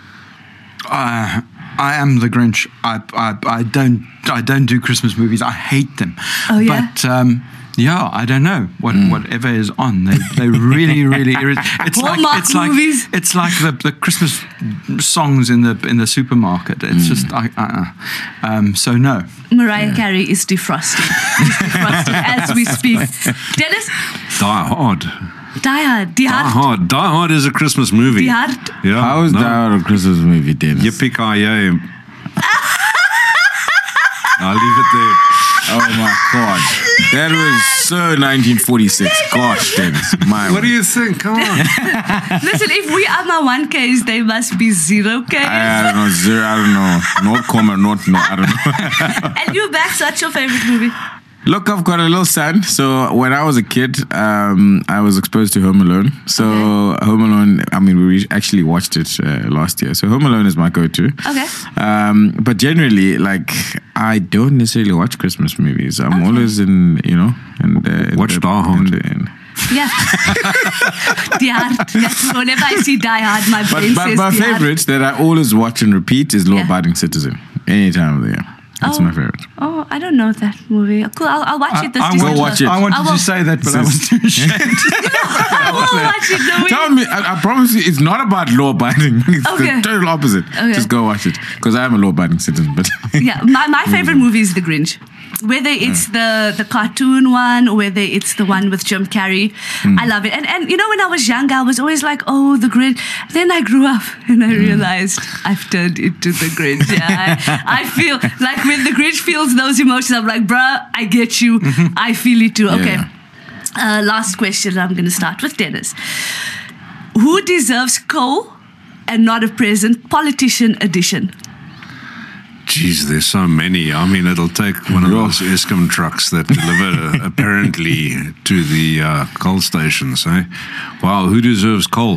I am the Grinch. I don't do Christmas movies. I hate them. Oh yeah. But Yeah, I don't know whatever is on. They really irritate. It's like the Christmas songs in the supermarket. It's just so no. Mariah Carey is defrosting. She's defrosting as we speak. Dennis? Die Hard. Die Hard. Die Hard. Die Hard is a Christmas movie. Die Hard. Yeah. How is Die Hard a Christmas movie, Dennis? Yippee-ki-yay. I'll leave it there. Oh my God. That was so 1946. Gosh, Dennis. What do you think? Come on. Listen, if we are my 1Ks, they must be 0Ks. I don't know. Zero. I don't know. Not comma. Not no. I don't know. And you, Max, what's your favorite movie? Look, I've got a little son. So when I was a kid, I was exposed to Home Alone. So Home Alone, I mean, we actually watched it last year. So Home Alone is my go-to. Okay. But generally, like, I don't necessarily watch Christmas movies. I'm always in, Watch Die Hard. Yeah. Die Hard. Yes. Whenever I see Die Hard, my brain But says my Die Hard. favorite that I always watch and repeat is Law Abiding Citizen. Any time of the year. That's my favorite. Oh, I don't know that movie. Cool, I'll watch it this I December. will watch it. I wanted to say that, but I was too ashamed. I will watch it. No, Tell me, I promise you, it's not about law abiding. It's Okay. the total opposite. Okay. Just go watch it. Because I am a law abiding citizen. But Yeah, my favorite movie is The Grinch. Whether it's the cartoon one or whether it's the one with Jim Carrey, I love it. And when I was younger, I was always like, oh, The Grinch. Then I grew up and I realized I've turned into The Grinch. Yeah, I feel like when The Grinch feels those emotions, I'm like, bruh, I get you. I feel it too. Okay. Last question. I'm going to start with Dennis. Who deserves coal and not a present? Politician edition. Geez, there's so many. I mean, it'll take one of those Eskom trucks that deliver apparently to the coal stations. Eh? Wow, who deserves coal?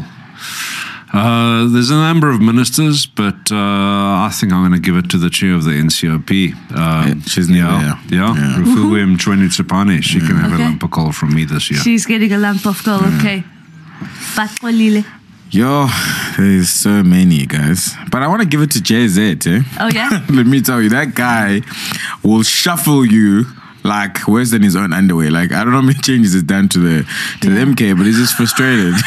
There's a number of ministers, but I think I'm going to give it to the chair of the NCOP. she's never Yeah. Rufuwem Chweni-Tsipane. She can have a lump of coal from me this year. She's getting a lump of coal, okay. But Lile. Yo, there's so many, guys. But I want to give it to JZ, eh? Oh, yeah? Let me tell you, that guy will shuffle you like worse than his own underwear. Like, I don't know how many changes he's done to the MK, but he's just frustrated.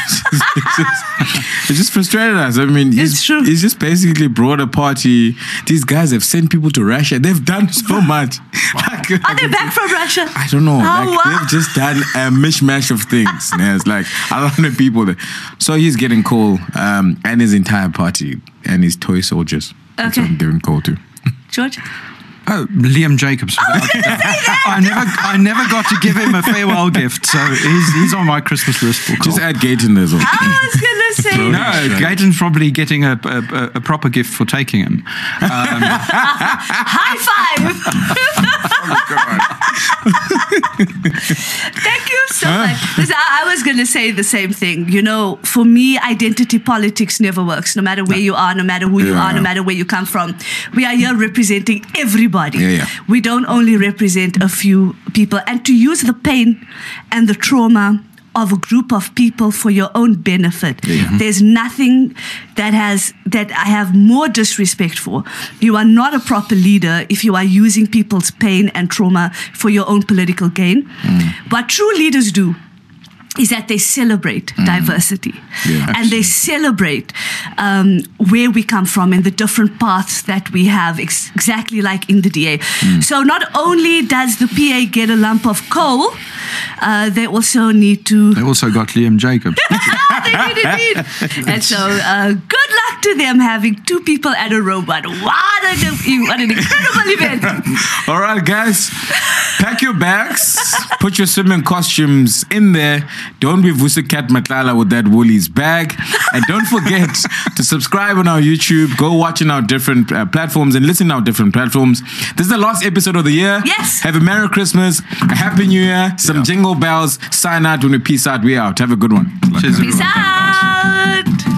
He's just frustrated us. I mean, It's true. He's just basically brought a party. These guys have sent people to Russia. They've done so much. Like, Are they back from Russia? I don't know. Oh, wow. They've just done a mishmash of things. Yeah, it's like 100 people there. So he's getting coal, and his entire party and his toy soldiers. That's Okay. what I'm giving coal to. George? Oh, Liam Jacobs. I never got to give him a farewell gift, so he's on my Christmas list for Just coal. add Gaten as well. I was going to say. No, Gaten's probably getting a proper gift for taking him. High five! Thank you so much. Listen, I was going to say the same thing. You know, for me, identity politics never works, no matter where you are, no matter who you are, no matter where you come from. We are here representing everybody. We don't only represent a few people. And to use the pain and the trauma of a group of people for your own benefit. There's nothing that I have more disrespect for. You are not a proper leader if you are using people's pain and trauma for your own political gain. What true leaders do is that they celebrate diversity and they celebrate where we come from and the different paths that we have, exactly like in the DA. So not only does the PA get a lump of coal, they also need to... They also got Liam Jacobs. They did indeed. And so good luck to them having two people at a robot. What an incredible event. All right, guys. Pack your bags. Put your swimming costumes in there. Don't be Vusikat Matlala with that Woolies bag. And don't forget to subscribe on our YouTube. Go watch on our different platforms and listen to our different platforms. This is the last episode of the year. Yes. Have a Merry Christmas. A Happy New Year. Some jingle bells. Sign out when we peace out. We out. Have a good one. Cheers, Peace everyone. out.